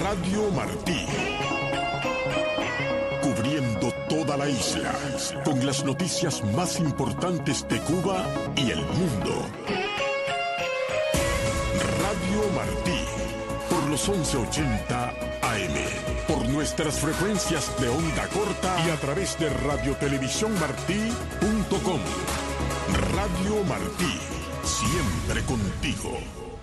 Radio Martí. Cubriendo toda la isla, con las noticias más importantes de Cuba y el mundo. Radio Martí, por los 1180 AM, por nuestras frecuencias de onda corta y a través de radiotelevisiónmartí.com. Radio Martí, siempre contigo.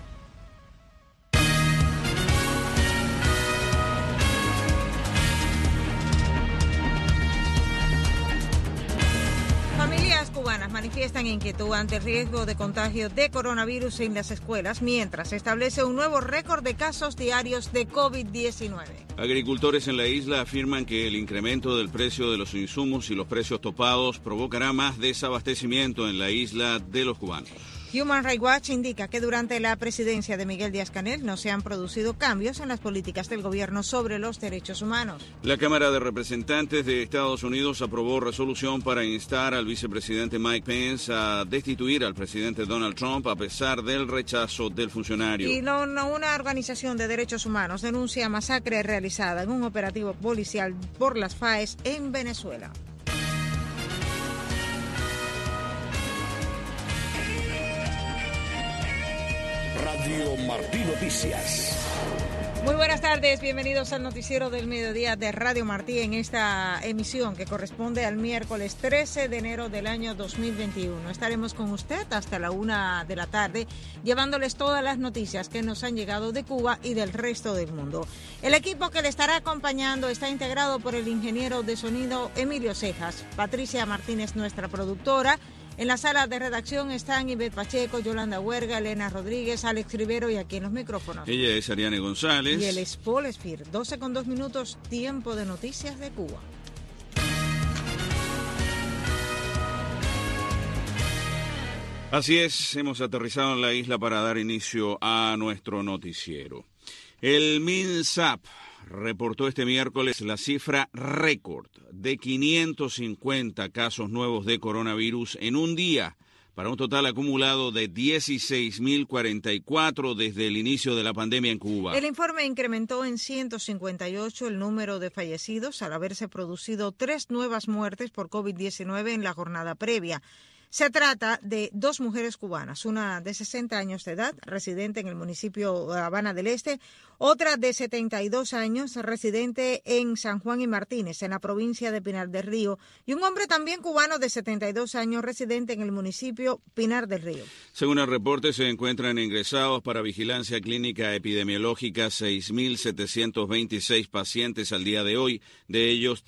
Familias cubanas manifiestan inquietud ante el riesgo de contagio de coronavirus en las escuelas, mientras se establece un nuevo récord de casos diarios de COVID-19. Agricultores en la isla afirman que el incremento del precio de los insumos y los precios topados provocará más desabastecimiento en la isla de los cubanos. Human Rights Watch indica que durante la presidencia de Miguel Díaz-Canel no se han producido cambios en las políticas del gobierno sobre los derechos humanos. La Cámara de Representantes de Estados Unidos aprobó resolución para instar al vicepresidente Mike Pence a destituir al presidente Donald Trump a pesar del rechazo del funcionario. Y una organización de derechos humanos denuncia masacre realizada en un operativo policial por las FAES en Venezuela. Radio Martí Noticias. Muy buenas tardes, bienvenidos al noticiero del mediodía de Radio Martí en esta emisión que corresponde al miércoles 13 de enero del año 2021. Estaremos con usted hasta la 1 de la tarde llevándoles todas las noticias que nos han llegado de Cuba y del resto del mundo. El equipo que le estará acompañando está integrado por el ingeniero de sonido Emilio Cejas, Patricia Martínez, nuestra productora. En la sala de redacción están Ivette Pacheco, Yolanda Huerga, Elena Rodríguez, Alex Rivero y aquí en los micrófonos. Ella es Ariane González. Y él es Paul Espir. 12:02, tiempo de noticias de Cuba. Así es, hemos aterrizado en la isla para dar inicio a nuestro noticiero. El MINSAP reportó este miércoles la cifra récord de 550 casos nuevos de coronavirus en un día, para un total acumulado de 16.044 desde el inicio de la pandemia en Cuba. El informe incrementó en 158 el número de fallecidos al haberse producido 3 nuevas muertes por COVID-19 en la jornada previa. Se trata de 2 mujeres cubanas, una de 60 años de edad, residente en el municipio de Habana del Este, otra de 72 años, residente en San Juan y Martínez, en la provincia de Pinar del Río, y un hombre también cubano de 72 años, residente en el municipio Pinar del Río. Según el reporte, se encuentran ingresados para vigilancia clínica epidemiológica 6.726 pacientes al día de hoy. De ellos,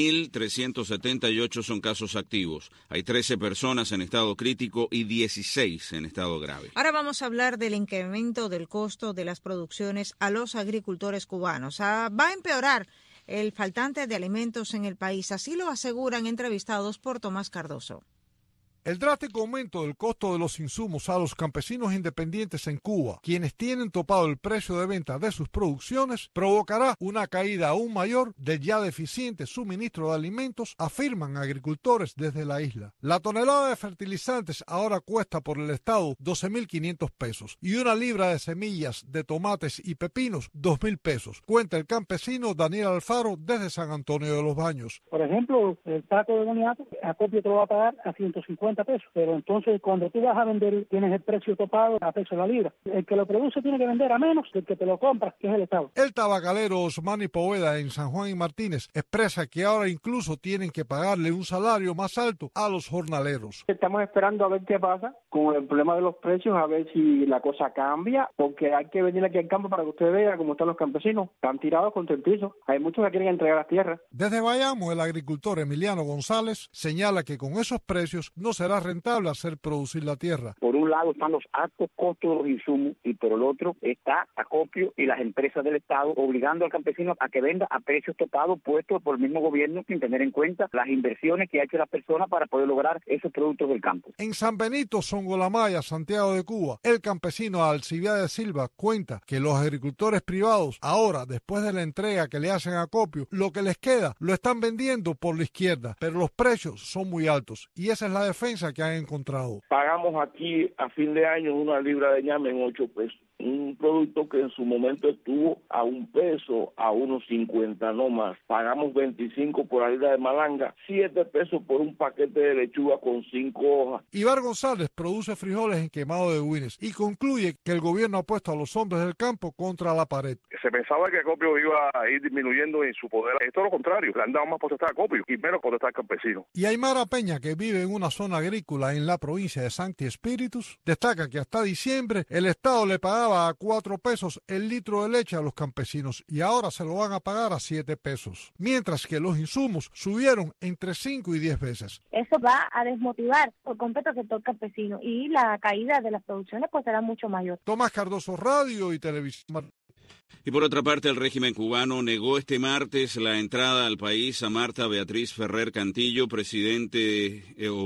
3.378 son casos activos. Hay 13 personas en estado crítico y 16 en estado grave. Ahora vamos a hablar del incremento del costo de las producciones a los agricultores cubanos. Va a empeorar el faltante de alimentos en el país, así lo aseguran entrevistados por Tomás Cardoso. El drástico aumento del costo de los insumos a los campesinos independientes en Cuba, quienes tienen topado el precio de venta de sus producciones, provocará una caída aún mayor del ya deficiente suministro de alimentos, afirman agricultores desde la isla. La tonelada de fertilizantes ahora cuesta por el Estado 12.500 pesos y una libra de semillas de tomates y pepinos 2.000 pesos, cuenta el campesino Daniel Alfaro desde San Antonio de los Baños. Por ejemplo, el taco de boniato, acopio te lo va a pagar a 150 pesos, pero entonces cuando tú vas a vender tienes el precio topado a peso la libra. El que lo produce tiene que vender a menos que el que te lo compra, que es el Estado. El tabacalero Osmani Poveda en San Juan y Martínez expresa que ahora incluso tienen que pagarle un salario más alto a los jornaleros. Estamos esperando a ver qué pasa con el problema de los precios, a ver si la cosa cambia, porque hay que venir aquí al campo para que usted vea cómo están los campesinos. Están tirados contra el piso. Hay muchos que quieren entregar las tierras. Desde Bayamo, el agricultor Emiliano González señala que con esos precios no será rentable hacer producir la tierra. Por un lado están los altos costos de los insumos y por el otro está acopio y las empresas del Estado obligando al campesino a que venda a precios topados puestos por el mismo gobierno sin tener en cuenta las inversiones que ha hecho la persona para poder lograr esos productos del campo. En San Benito, Songolamaya, Santiago de Cuba, el campesino Alcibiades Silva cuenta que los agricultores privados ahora, después de la entrega que le hacen acopio, lo que les queda lo están vendiendo por la izquierda, pero los precios son muy altos y esa es la defensa que han encontrado. Pagamos aquí a fin de año una libra de ñame en 8 pesos. un producto que en su momento estuvo a $1, a 1.50 no más. Pagamos 25 por la libra de malanga, 7 pesos por un paquete de lechuga con 5 hojas. Ibar González produce frijoles en Quemado de Guines y concluye que el gobierno ha puesto a los hombres del campo contra la pared. Se pensaba que Acopio iba a ir disminuyendo en su poder. Es todo lo contrario, le han dado más potestad a Acopio y menos potestad al campesino. Y Aymara Peña, que vive en una zona agrícola en la provincia de Sancti Spíritus, destaca que hasta diciembre el Estado le pagaba a 4 pesos el litro de leche a los campesinos y ahora se lo van a pagar a 7 pesos, mientras que los insumos subieron entre 5 y 10 veces. Eso va a desmotivar por completo al sector campesino y la caída de las producciones pues será mucho mayor. Tomás Cardoso, Radio y Televisión. Y por otra parte, el régimen cubano negó este martes la entrada al país a Marta Beatriz Ferrer Cantillo, residente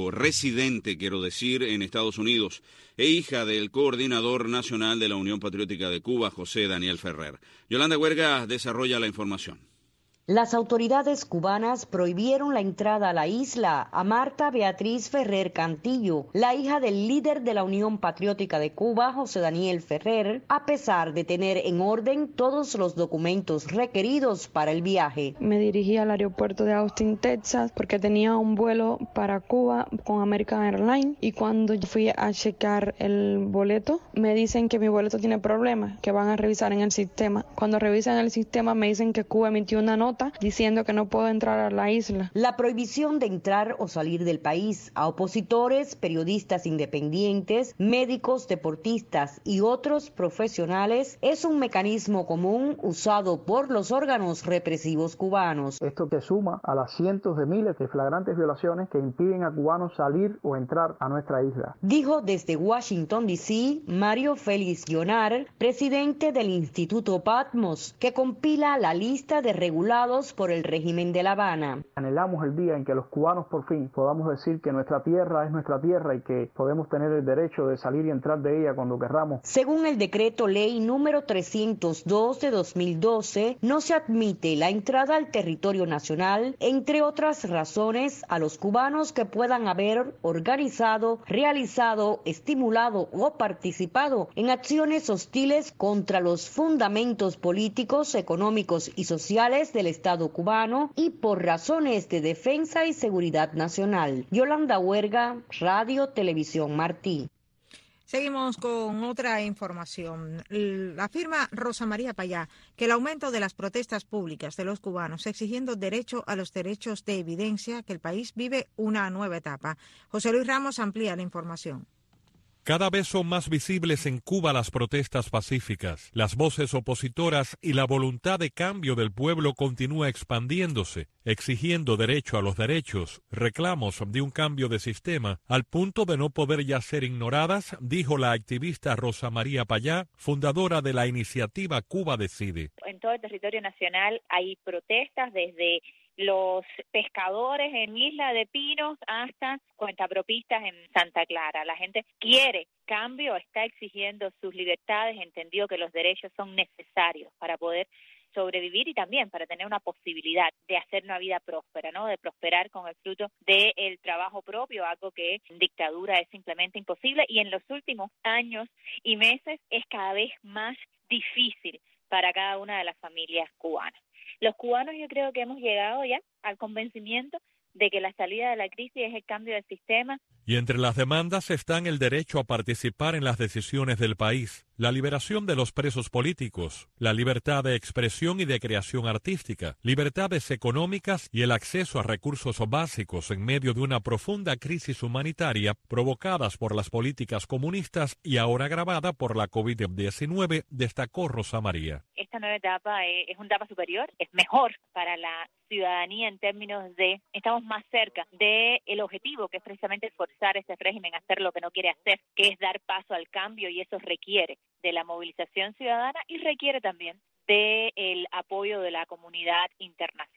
en Estados Unidos, e hija del coordinador nacional de la Unión Patriótica de Cuba, José Daniel Ferrer. Yolanda Huerga desarrolla la información. Las autoridades cubanas prohibieron la entrada a la isla a Marta Beatriz Ferrer Cantillo, la hija del líder de la Unión Patriótica de Cuba, José Daniel Ferrer, a pesar de tener en orden todos los documentos requeridos para el viaje. Me dirigí al aeropuerto de Austin, Texas, porque tenía un vuelo para Cuba con American Airlines y cuando fui a checar el boleto, me dicen que mi boleto tiene problemas, que van a revisar en el sistema. Cuando revisan el sistema me dicen que Cuba emitió una nota diciendo que no puedo entrar a la isla. La prohibición de entrar o salir del país a opositores, periodistas independientes, médicos, deportistas y otros profesionales es un mecanismo común usado por los órganos represivos cubanos. Esto se suma a las cientos de miles de flagrantes violaciones que impiden a cubanos salir o entrar a nuestra isla. Dijo desde Washington, D.C., Mario Félix Guionar, presidente del Instituto Patmos, que compila la lista de regulados por el régimen de La Habana. Anhelamos el día en que los cubanos por fin podamos decir que nuestra tierra es nuestra tierra y que podemos tener el derecho de salir y entrar de ella cuando querramos. Según el decreto ley número 302 de 2012, no se admite la entrada al territorio nacional, entre otras razones, a los cubanos que puedan haber organizado, realizado, estimulado o participado en acciones hostiles contra los fundamentos políticos, económicos y sociales del Estado cubano y por razones de defensa y seguridad nacional. Yolanda Huerga, Radio Televisión Martí. Seguimos con otra información. Afirma Rosa María Payá que el aumento de las protestas públicas de los cubanos exigiendo derecho a los derechos de evidencia que el país vive una nueva etapa. José Luis Ramos amplía la información. Cada vez son más visibles en Cuba las protestas pacíficas, las voces opositoras y la voluntad de cambio del pueblo continúa expandiéndose, exigiendo derecho a los derechos, reclamos de un cambio de sistema, al punto de no poder ya ser ignoradas, dijo la activista Rosa María Payá, fundadora de la iniciativa Cuba Decide. En todo el territorio nacional hay protestas desde los pescadores en Isla de Pinos hasta cuentapropistas en Santa Clara. La gente quiere cambio, está exigiendo sus libertades, entendió que los derechos son necesarios para poder sobrevivir y también para tener una posibilidad de hacer una vida próspera, ¿no? De prosperar con el fruto del trabajo propio, algo que en dictadura es simplemente imposible y en los últimos años y meses es cada vez más difícil para cada una de las familias cubanas. Los cubanos yo creo que hemos llegado ya al convencimiento de que la salida de la crisis es el cambio del sistema. Y entre las demandas están el derecho a participar en las decisiones del país, la liberación de los presos políticos, la libertad de expresión y de creación artística, libertades económicas y el acceso a recursos básicos en medio de una profunda crisis humanitaria provocadas por las políticas comunistas y ahora agravada por la COVID-19, destacó Rosa María. Esta nueva etapa es una etapa superior, es mejor para la ciudadanía en términos de estamos más cerca del objetivo que es precisamente forzar este régimen a hacer lo que no quiere hacer, que es dar paso al cambio y eso requiere de la movilización ciudadana y requiere también del apoyo de la comunidad internacional.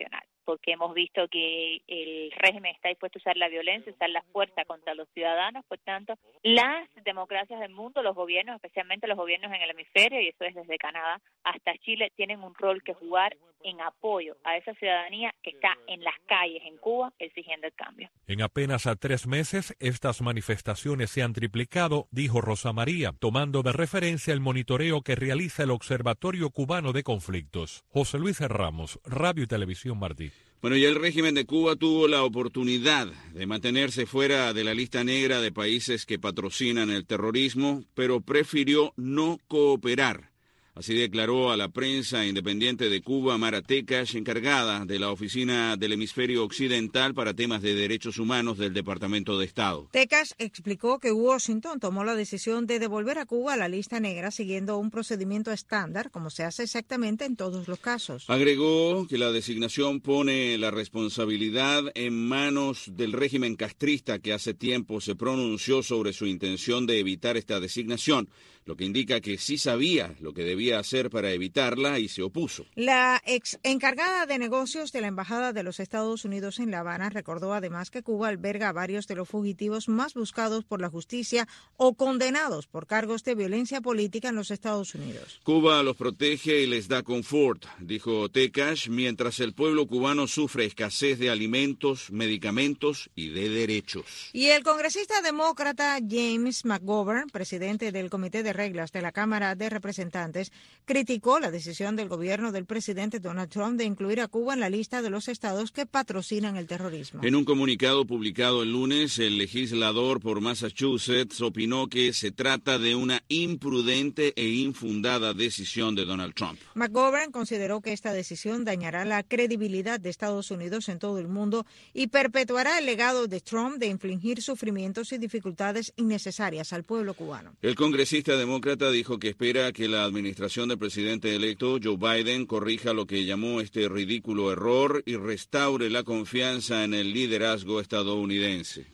porque hemos visto que el régimen está dispuesto a usar la violencia, usar la fuerza contra los ciudadanos. Por tanto, las democracias del mundo, los gobiernos, especialmente los gobiernos en el hemisferio, y eso es desde Canadá hasta Chile, tienen un rol que jugar en apoyo a esa ciudadanía que está en las calles en Cuba exigiendo el cambio. En apenas 3 meses, estas manifestaciones se han triplicado, dijo Rosa María, tomando de referencia el monitoreo que realiza el Observatorio Cubano de Conflictos. José Luis Ramos, Radio y Televisión Martí. Bueno, ya el régimen de Cuba tuvo la oportunidad de mantenerse fuera de la lista negra de países que patrocinan el terrorismo, pero prefirió no cooperar. Así declaró a la prensa independiente de Cuba Mara Tekash, encargada de la Oficina del Hemisferio Occidental para temas de derechos humanos del Departamento de Estado. Tekash explicó que Washington tomó la decisión de devolver a Cuba a la lista negra siguiendo un procedimiento estándar, como se hace exactamente en todos los casos. Agregó que la designación pone la responsabilidad en manos del régimen castrista, que hace tiempo se pronunció sobre su intención de evitar esta designación, lo que indica que sí sabía lo que debía hacer para evitarla y se opuso. La ex encargada de negocios de la Embajada de los Estados Unidos en La Habana recordó además que Cuba alberga a varios de los fugitivos más buscados por la justicia o condenados por cargos de violencia política en los Estados Unidos. Cuba los protege y les da confort, dijo Tekash, mientras el pueblo cubano sufre escasez de alimentos, medicamentos y de derechos. Y el congresista demócrata James McGovern, presidente del Comité de Reglas de la Cámara de Representantes, criticó la decisión del gobierno del presidente Donald Trump de incluir a Cuba en la lista de los estados que patrocinan el terrorismo. En un comunicado publicado el lunes, el legislador por Massachusetts opinó que se trata de una imprudente e infundada decisión de Donald Trump. McGovern consideró que esta decisión dañará la credibilidad de Estados Unidos en todo el mundo y perpetuará el legado de Trump de infligir sufrimientos y dificultades innecesarias al pueblo cubano. El congresista demócrata dijo que espera que la administración del presidente electo Joe Biden corrija lo que llamó este ridículo error y restaure la confianza en el liderazgo estadounidense.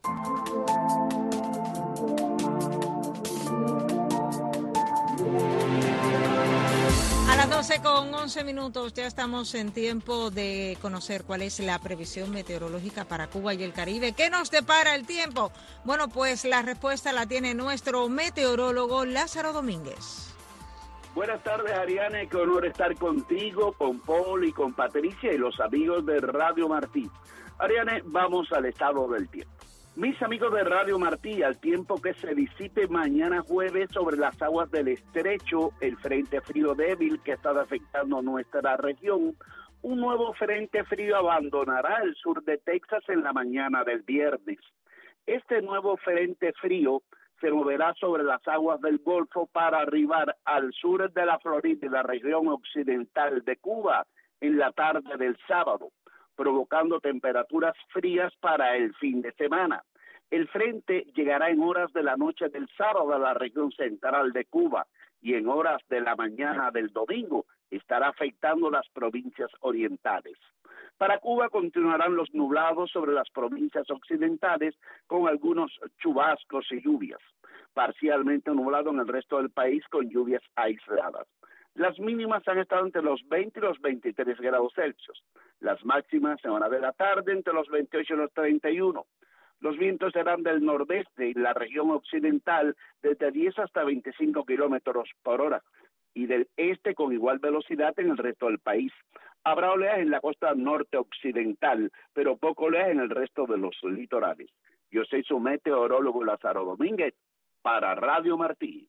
A las 12:11 ya estamos en tiempo de conocer cuál es la previsión meteorológica para Cuba y el Caribe. ¿Qué nos depara el tiempo? Bueno, pues la respuesta la tiene nuestro meteorólogo Lázaro Domínguez. Buenas tardes, Ariane, qué honor estar contigo, con Paul y con Patricia y los amigos de Radio Martí. Ariane, vamos al estado del tiempo. Mis amigos de Radio Martí, al tiempo que se disipe mañana jueves sobre las aguas del estrecho el frente frío débil que está afectando nuestra región, un nuevo frente frío abandonará el sur de Texas en la mañana del viernes. Este nuevo frente frío se moverá sobre las aguas del Golfo para arribar al sur de la Florida y la región occidental de Cuba en la tarde del sábado, provocando temperaturas frías para el fin de semana. El frente llegará en horas de la noche del sábado a la región central de Cuba y en horas de la mañana del domingo estará afectando las provincias orientales. Para Cuba continuarán los nublados sobre las provincias occidentales con algunos chubascos y lluvias. Parcialmente nublado en el resto del país con lluvias aisladas. Las mínimas han estado entre los 20 y los 23 grados Celsius. Las máximas en hora de la tarde entre los 28 y los 31. Los vientos serán del nordeste y la región occidental desde 10 hasta 25 kilómetros por hora y del este con igual velocidad en el resto del país. Habrá oleaje en la costa norte occidental, pero poco oleaje en el resto de los litorales. Yo soy su meteorólogo Lázaro Domínguez para Radio Martí.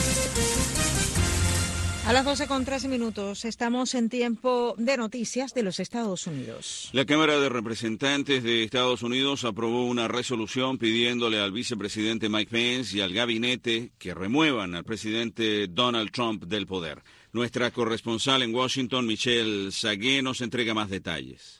A las 12:13 estamos en tiempo de noticias de los Estados Unidos. La Cámara de Representantes de Estados Unidos aprobó una resolución pidiéndole al vicepresidente Mike Pence y al gabinete que remuevan al presidente Donald Trump del poder. Nuestra corresponsal en Washington, Michelle Sagué, nos entrega más detalles.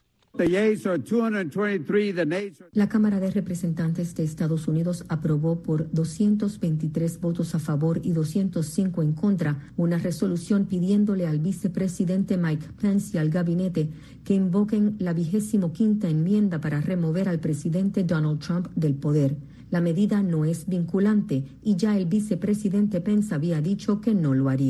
La Cámara de Representantes de Estados Unidos aprobó por 223 votos a favor y 205 en contra una resolución pidiéndole al vicepresidente Mike Pence y al gabinete que invoquen la 25ª enmienda para remover al presidente Donald Trump del poder. La medida no es vinculante y ya el vicepresidente Pence había dicho que no lo haría.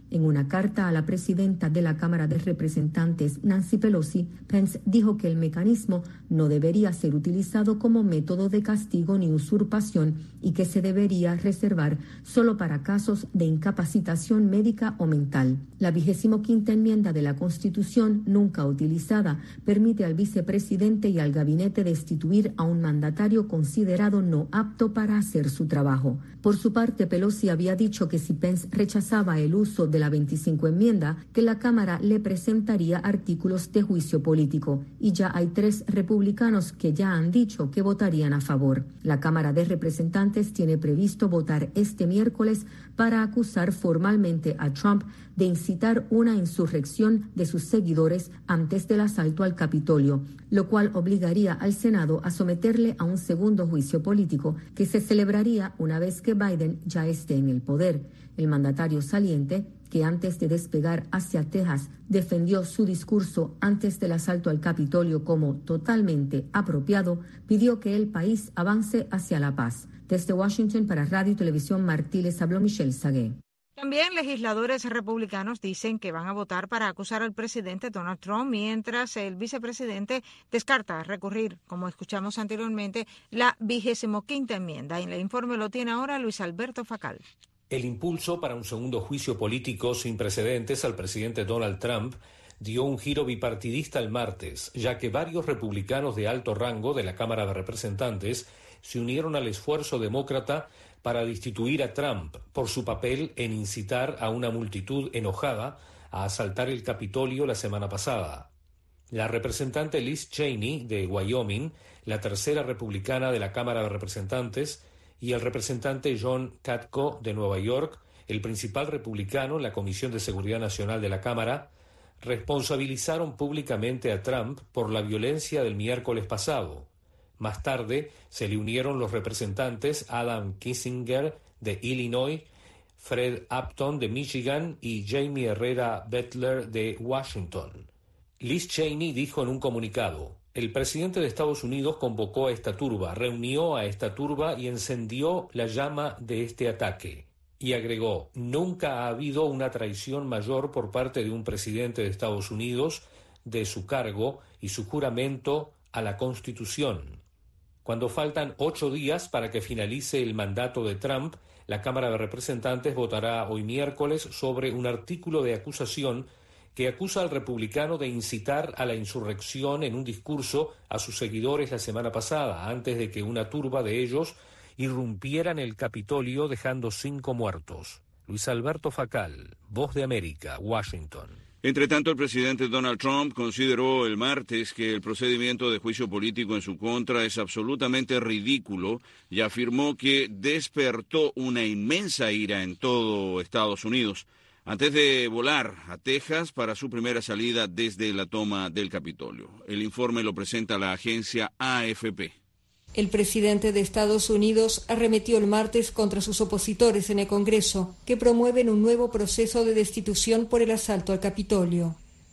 En una carta a la presidenta de la Cámara de Representantes, Nancy Pelosi, Pence dijo que el mecanismo no debería ser utilizado como método de castigo ni usurpación y que se debería reservar solo para casos de incapacitación médica o mental. La 25ª enmienda de la Constitución, nunca utilizada, permite al vicepresidente y al gabinete destituir a un mandatario considerado no apto para hacer su trabajo. Por su parte, Pelosi había dicho que si Pence rechazaba el uso de la 25 enmienda, que la Cámara le presentaría artículos de juicio político, y ya hay 3 republicanos que ya han dicho que votarían a favor. La Cámara de Representantes tiene previsto votar este miércoles para acusar formalmente a Trump de incitar una insurrección de sus seguidores antes del asalto al Capitolio, lo cual obligaría al Senado a someterle a un segundo juicio político que se celebraría una vez que Biden ya esté en el poder. El mandatario saliente, que antes de despegar hacia Texas defendió su discurso antes del asalto al Capitolio como totalmente apropiado, pidió que el país avance hacia la paz. Desde Washington para Radio y Televisión Martí les habló Michelle Sagué. También legisladores republicanos dicen que van a votar para acusar al presidente Donald Trump, mientras el vicepresidente descarta recurrir, como escuchamos anteriormente, la 25ª enmienda. En el informe lo tiene ahora Luis Alberto Facal. El impulso para un segundo juicio político sin precedentes al presidente Donald Trump dio un giro bipartidista el martes, ya que varios republicanos de alto rango de la Cámara de Representantes se unieron al esfuerzo demócrata para destituir a Trump por su papel en incitar a una multitud enojada a asaltar el Capitolio la semana pasada. La representante Liz Cheney, de Wyoming, la tercera republicana de la Cámara de Representantes, y el representante John Katko, de Nueva York, el principal republicano en la Comisión de Seguridad Nacional de la Cámara, responsabilizaron públicamente a Trump por la violencia del miércoles pasado. Más tarde se le unieron los representantes Adam Kinzinger, de Illinois, Fred Upton, de Michigan, y Jamie Herrera Bettler, de Washington. Liz Cheney dijo en un comunicado: el presidente de Estados Unidos convocó a esta turba, reunió a esta turba y encendió la llama de este ataque. Y agregó: nunca ha habido una traición mayor por parte de un presidente de Estados Unidos de su cargo y su juramento a la Constitución. Cuando faltan 8 días para que finalice el mandato de Trump, la Cámara de Representantes votará hoy miércoles sobre un artículo de acusación que acusa al republicano de incitar a la insurrección en un discurso a sus seguidores la semana pasada, antes de que una turba de ellos irrumpiera en el Capitolio dejando 5 muertos. Luis Alberto Facal, Voz de América, Washington. Entre tanto, el presidente Donald Trump consideró el martes que el procedimiento de juicio político en su contra es absolutamente ridículo y afirmó que despertó una inmensa ira en todo Estados Unidos antes de volar a Texas para su primera salida desde la toma del Capitolio. El informe lo presenta la agencia AFP. El presidente de Estados Unidos arremetió el martes contra sus opositores en el Congreso, que promueven un nuevo proceso de destitución por el asalto al Capitolio.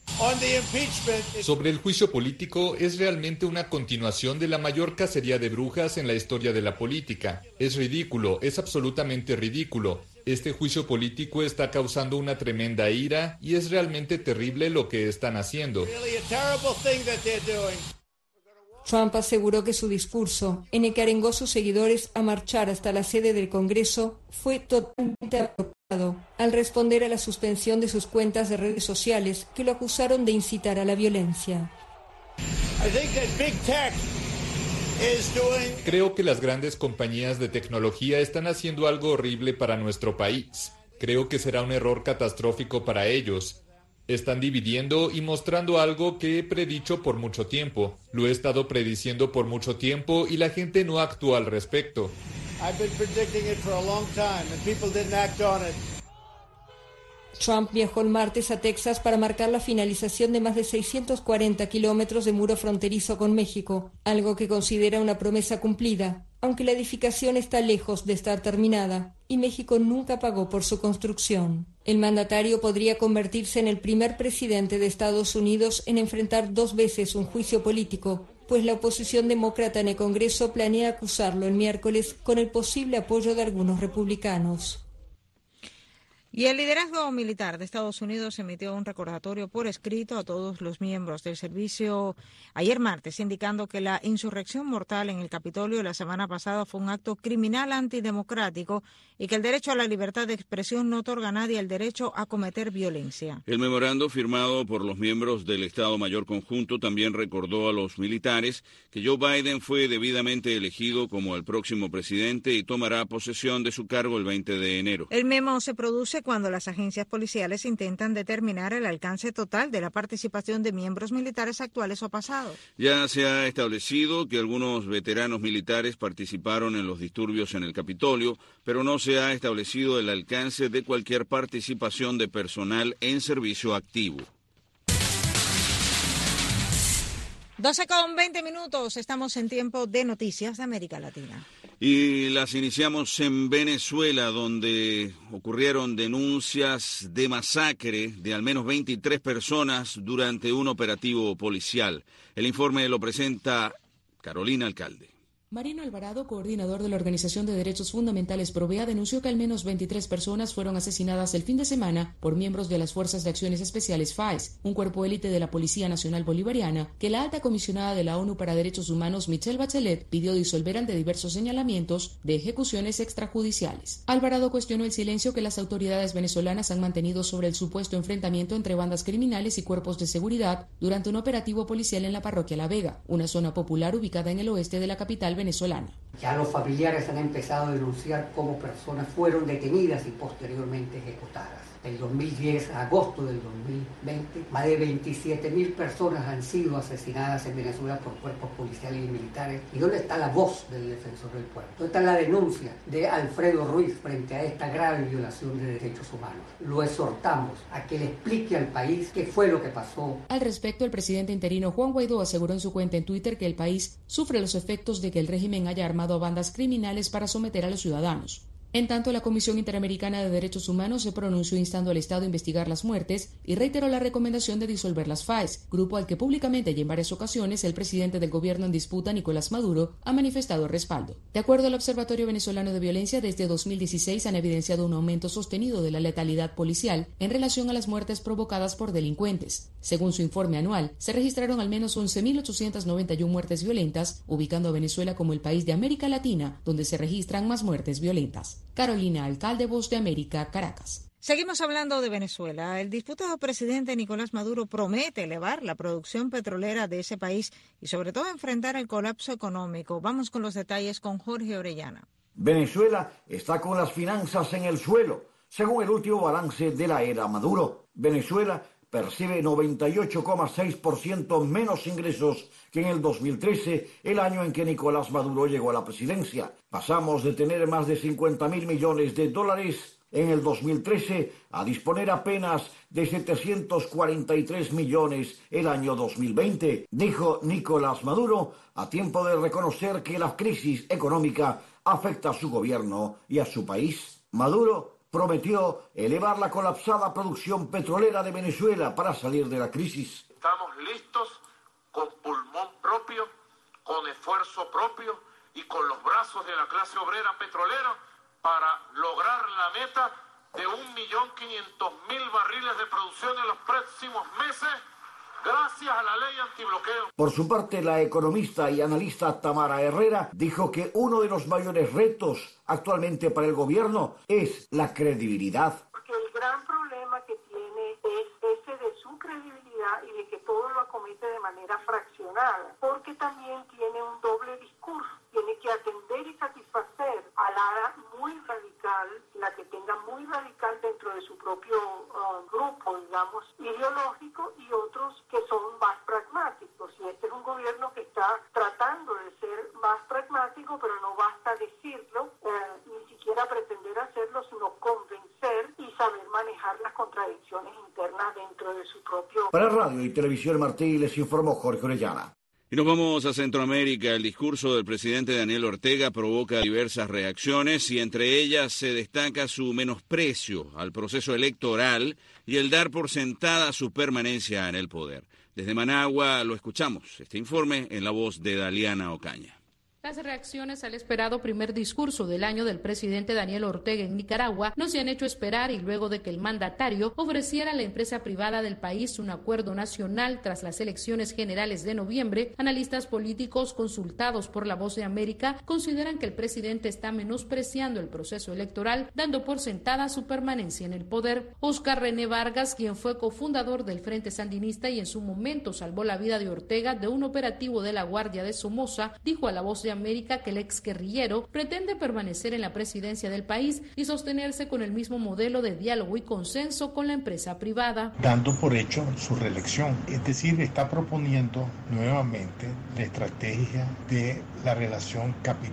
Sobre el juicio político, es realmente una continuación de la mayor cacería de brujas en la historia de la política. Es ridículo, es absolutamente ridículo. Este juicio político está causando una tremenda ira y es realmente terrible lo que están haciendo. Trump aseguró que su discurso, en el que arengó a sus seguidores a marchar hasta la sede del Congreso, fue totalmente apropiado al responder a la suspensión de sus cuentas de redes sociales que lo acusaron de incitar a la violencia. Creo que las grandes compañías de tecnología están haciendo algo horrible para nuestro país. Creo que será un error catastrófico para ellos. Están dividiendo y mostrando algo que he predicho por mucho tiempo. Lo he estado prediciendo por mucho tiempo y la gente no actúa al respecto. Trump viajó el martes a Texas para marcar la finalización de más de 640 kilómetros de muro fronterizo con México, algo que considera una promesa cumplida, aunque la edificación está lejos de estar terminada y México nunca pagó por su construcción. El mandatario podría convertirse en el primer presidente de Estados Unidos en enfrentar 2 veces un juicio político, pues la oposición demócrata en el Congreso planea acusarlo el miércoles con el posible apoyo de algunos republicanos. Y el liderazgo militar de Estados Unidos emitió un recordatorio por escrito a todos los miembros del servicio ayer martes, indicando que la insurrección mortal en el Capitolio la semana pasada fue un acto criminal antidemocrático y que el derecho a la libertad de expresión no otorga a nadie el derecho a cometer violencia. El memorando firmado por los miembros del Estado Mayor Conjunto también recordó a los militares que Joe Biden fue debidamente elegido como el próximo presidente y tomará posesión de su cargo el 20 de enero. El memo se produce cuando las agencias policiales intentan determinar el alcance total de la participación de miembros militares actuales o pasados. Ya se ha establecido que algunos veteranos militares participaron en los disturbios en el Capitolio, pero no se ha establecido el alcance de cualquier participación de personal en servicio activo. 12:20, estamos en tiempo de noticias de América Latina. Y las iniciamos en Venezuela, donde ocurrieron denuncias de masacre de al menos 23 personas durante un operativo policial. El informe lo presenta Carolina Alcalde. Marino Alvarado, coordinador de la Organización de Derechos Fundamentales Provea, denunció que al menos 23 personas fueron asesinadas el fin de semana por miembros de las Fuerzas de Acciones Especiales FAES, un cuerpo élite de la Policía Nacional Bolivariana, que la alta comisionada de la ONU para Derechos Humanos, Michelle Bachelet, pidió disolver ante diversos señalamientos de ejecuciones extrajudiciales. Alvarado cuestionó el silencio que las autoridades venezolanas han mantenido sobre el supuesto enfrentamiento entre bandas criminales y cuerpos de seguridad durante un operativo policial en la parroquia La Vega, una zona popular ubicada en el oeste de la capital venezolana. Ya los familiares han empezado a denunciar cómo personas fueron detenidas y posteriormente ejecutadas. Del 2010 a agosto del 2020, más de 27.000 personas han sido asesinadas en Venezuela por cuerpos policiales y militares. ¿Y dónde está la voz del defensor del pueblo? ¿Dónde está la denuncia de Alfredo Ruiz frente a esta grave violación de derechos humanos? Lo exhortamos a que le explique al país qué fue lo que pasó. Al respecto, el presidente interino Juan Guaidó aseguró en su cuenta en Twitter que el país sufre los efectos de que el régimen haya armado a bandas criminales para someter a los ciudadanos. En tanto, la Comisión Interamericana de Derechos Humanos se pronunció instando al Estado a investigar las muertes y reiteró la recomendación de disolver las FAES, grupo al que públicamente y en varias ocasiones el presidente del gobierno en disputa, Nicolás Maduro, ha manifestado respaldo. De acuerdo al Observatorio Venezolano de Violencia, desde 2016 han evidenciado un aumento sostenido de la letalidad policial en relación a las muertes provocadas por delincuentes. Según su informe anual, se registraron al menos 11.891 muertes violentas, ubicando a Venezuela como el país de América Latina donde se registran más muertes violentas. Carolina Alcalde, Voz de América, Caracas. Seguimos hablando de Venezuela. El diputado presidente Nicolás Maduro promete elevar la producción petrolera de ese país y sobre todo enfrentar el colapso económico. Vamos con los detalles con Jorge Orellana. Venezuela está con las finanzas en el suelo, según el último balance de la era Maduro. Venezuela percibe 98,6% menos ingresos que en el 2013, el año en que Nicolás Maduro llegó a la presidencia. Pasamos de tener más de 50.000 millones de dólares en el 2013 a disponer apenas de 743 millones el año 2020, dijo Nicolás Maduro, a tiempo de reconocer que la crisis económica afecta a su gobierno y a su país. Maduro prometió elevar la colapsada producción petrolera de Venezuela para salir de la crisis. Estamos listos con pulmón propio, con esfuerzo propio y con los brazos de la clase obrera petrolera para lograr la meta de 1.500.000 barriles de producción en los próximos meses, gracias a la ley antibloqueo. Por su parte, la economista y analista Tamara Herrera dijo que uno de los mayores retos actualmente para el gobierno es la credibilidad. Porque el gran problema que tiene es ese de su credibilidad y de que todo lo acomete de manera fraccionada, porque también tiene un doble discurso. Tiene que atender y satisfacer a la muy radical, la que tenga muy radical dentro de su propio grupo, digamos, ideológico, y otros que son más pragmáticos. Y este es un gobierno que está tratando de ser más pragmático, pero no basta decirlo, ni siquiera pretender hacerlo, sino convencer y saber manejar las contradicciones internas dentro de su propio... Para Radio y Televisión Martí les informó Jorge Orellana. Y nos vamos a Centroamérica. El discurso del presidente Daniel Ortega provoca diversas reacciones y entre ellas se destaca su menosprecio al proceso electoral y el dar por sentada su permanencia en el poder. Desde Managua lo escuchamos, este informe en la voz de Daliana Ocaña. Las reacciones al esperado primer discurso del año del presidente Daniel Ortega en Nicaragua no se han hecho esperar y luego de que el mandatario ofreciera a la empresa privada del país un acuerdo nacional tras las elecciones generales de noviembre, analistas políticos consultados por La Voz de América consideran que el presidente está menospreciando el proceso electoral, dando por sentada su permanencia en el poder. Oscar René Vargas, quien fue cofundador del Frente Sandinista y en su momento salvó la vida de Ortega de un operativo de la Guardia de Somoza, dijo a La Voz de América que el exguerrillero pretende permanecer en la presidencia del país y sostenerse con el mismo modelo de diálogo y consenso con la empresa privada. Dando por hecho su reelección, es decir, está proponiendo nuevamente la estrategia de la relación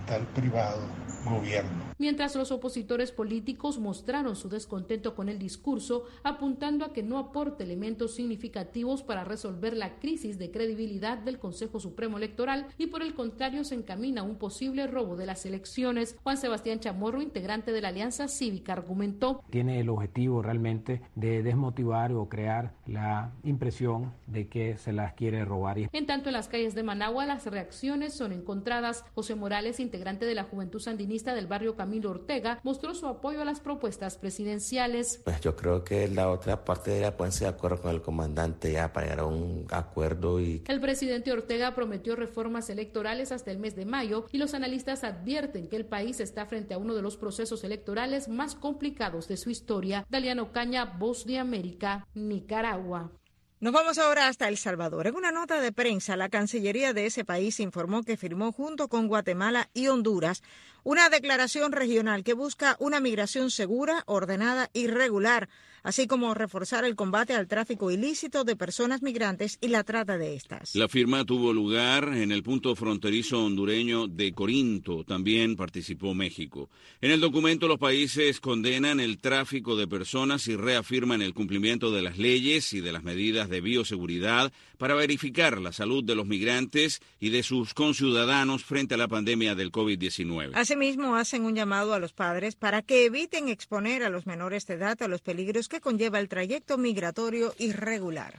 capital-privado-gobierno. Mientras los opositores políticos mostraron su descontento con el discurso, apuntando a que no aporta elementos significativos para resolver la crisis de credibilidad del Consejo Supremo Electoral y por el contrario se encamina a un posible robo de las elecciones. Juan Sebastián Chamorro, integrante de la Alianza Cívica, argumentó: tiene el objetivo realmente de desmotivar o crear la impresión de que se las quiere robar. En tanto, en las calles de Managua las reacciones son encontradas. José Morales, integrante de la Juventud Sandinista del barrio Camilo Ortega, mostró su apoyo a las propuestas presidenciales. Pues yo creo que la otra parte debería ponerse de acuerdo con el comandante ya para llegar a un acuerdo. El presidente Ortega prometió reformas electorales hasta el mes de mayo y los analistas advierten que el país está frente a uno de los procesos electorales más complicados de su historia. Daliano Caña, Voz de América, Nicaragua. Nos vamos ahora hasta El Salvador. En una nota de prensa, la Cancillería de ese país informó que firmó junto con Guatemala y Honduras una declaración regional que busca una migración segura, ordenada y regular, así como reforzar el combate al tráfico ilícito de personas migrantes y la trata de estas. La firma tuvo lugar en el punto fronterizo hondureño de Corinto. También participó México. En el documento, los países condenan el tráfico de personas y reafirman el cumplimiento de las leyes y de las medidas de bioseguridad para verificar la salud de los migrantes y de sus conciudadanos frente a la pandemia del COVID-19. Asimismo, hacen un llamado a los padres para que eviten exponer a los menores de edad a los peligros que conlleva el trayecto migratorio irregular.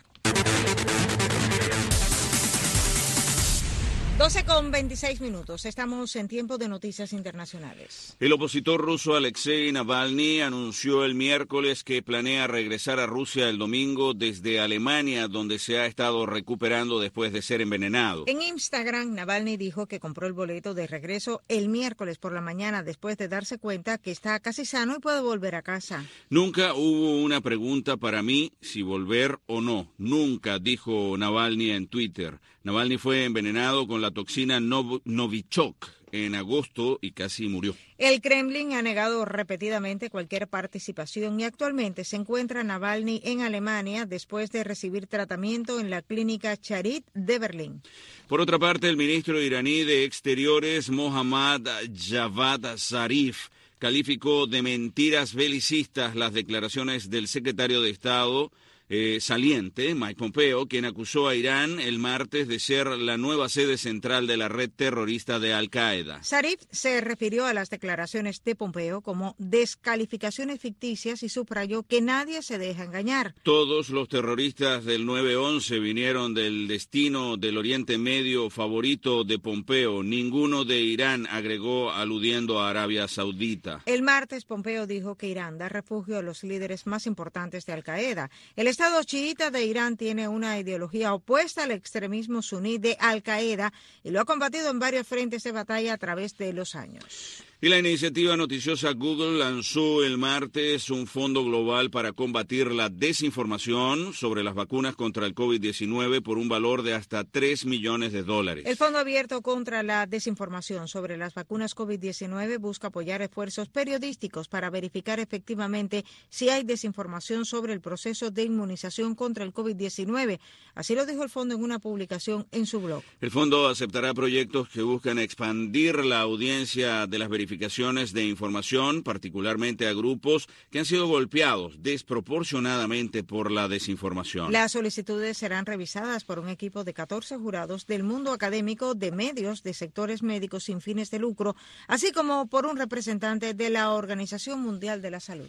12:26. Estamos en tiempo de noticias internacionales. El opositor ruso Alexei Navalny anunció el miércoles que planea regresar a Rusia el domingo desde Alemania, donde se ha estado recuperando después de ser envenenado. En Instagram, Navalny dijo que compró el boleto de regreso el miércoles por la mañana después de darse cuenta que está casi sano y puede volver a casa. Nunca hubo una pregunta para mí si volver o no. Nunca, dijo Navalny en Twitter. Navalny fue envenenado con la toxina Novichok en agosto y casi murió. El Kremlin ha negado repetidamente cualquier participación y actualmente se encuentra Navalny en Alemania después de recibir tratamiento en la clínica Charit de Berlín. Por otra parte, el ministro iraní de Exteriores, Mohammad Javad Zarif, calificó de mentiras belicistas las declaraciones del secretario de Estado saliente, Mike Pompeo, quien acusó a Irán el martes de ser la nueva sede central de la red terrorista de Al-Qaeda. Zarif se refirió a las declaraciones de Pompeo como descalificaciones ficticias y subrayó que nadie se deja engañar. Todos los terroristas del 9/11 vinieron del destino del Oriente Medio favorito de Pompeo, ninguno de Irán, agregó aludiendo a Arabia Saudita. El martes Pompeo dijo que Irán da refugio a los líderes más importantes de Al-Qaeda. El Estado chiita de Irán tiene una ideología opuesta al extremismo suní de Al-Qaeda y lo ha combatido en varios frentes de batalla a través de los años. Y la iniciativa noticiosa Google lanzó el martes un fondo global para combatir la desinformación sobre las vacunas contra el COVID-19 por un valor de hasta $3 millones. El Fondo Abierto contra la Desinformación sobre las vacunas COVID-19 busca apoyar esfuerzos periodísticos para verificar efectivamente si hay desinformación sobre el proceso de inmunización contra el COVID-19. Así lo dijo el fondo en una publicación en su blog. El fondo aceptará proyectos que buscan expandir la audiencia de las verificaciones de información, particularmente a grupos que han sido golpeados desproporcionadamente por la desinformación. Las solicitudes serán revisadas por un equipo de 14 jurados del mundo académico, de medios, de sectores médicos sin fines de lucro, así como por un representante de la Organización Mundial de la Salud.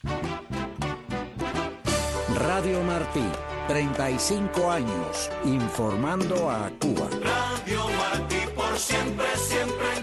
Radio Martí, 35 años, informando a Cuba. Radio Martí, por siempre, siempre.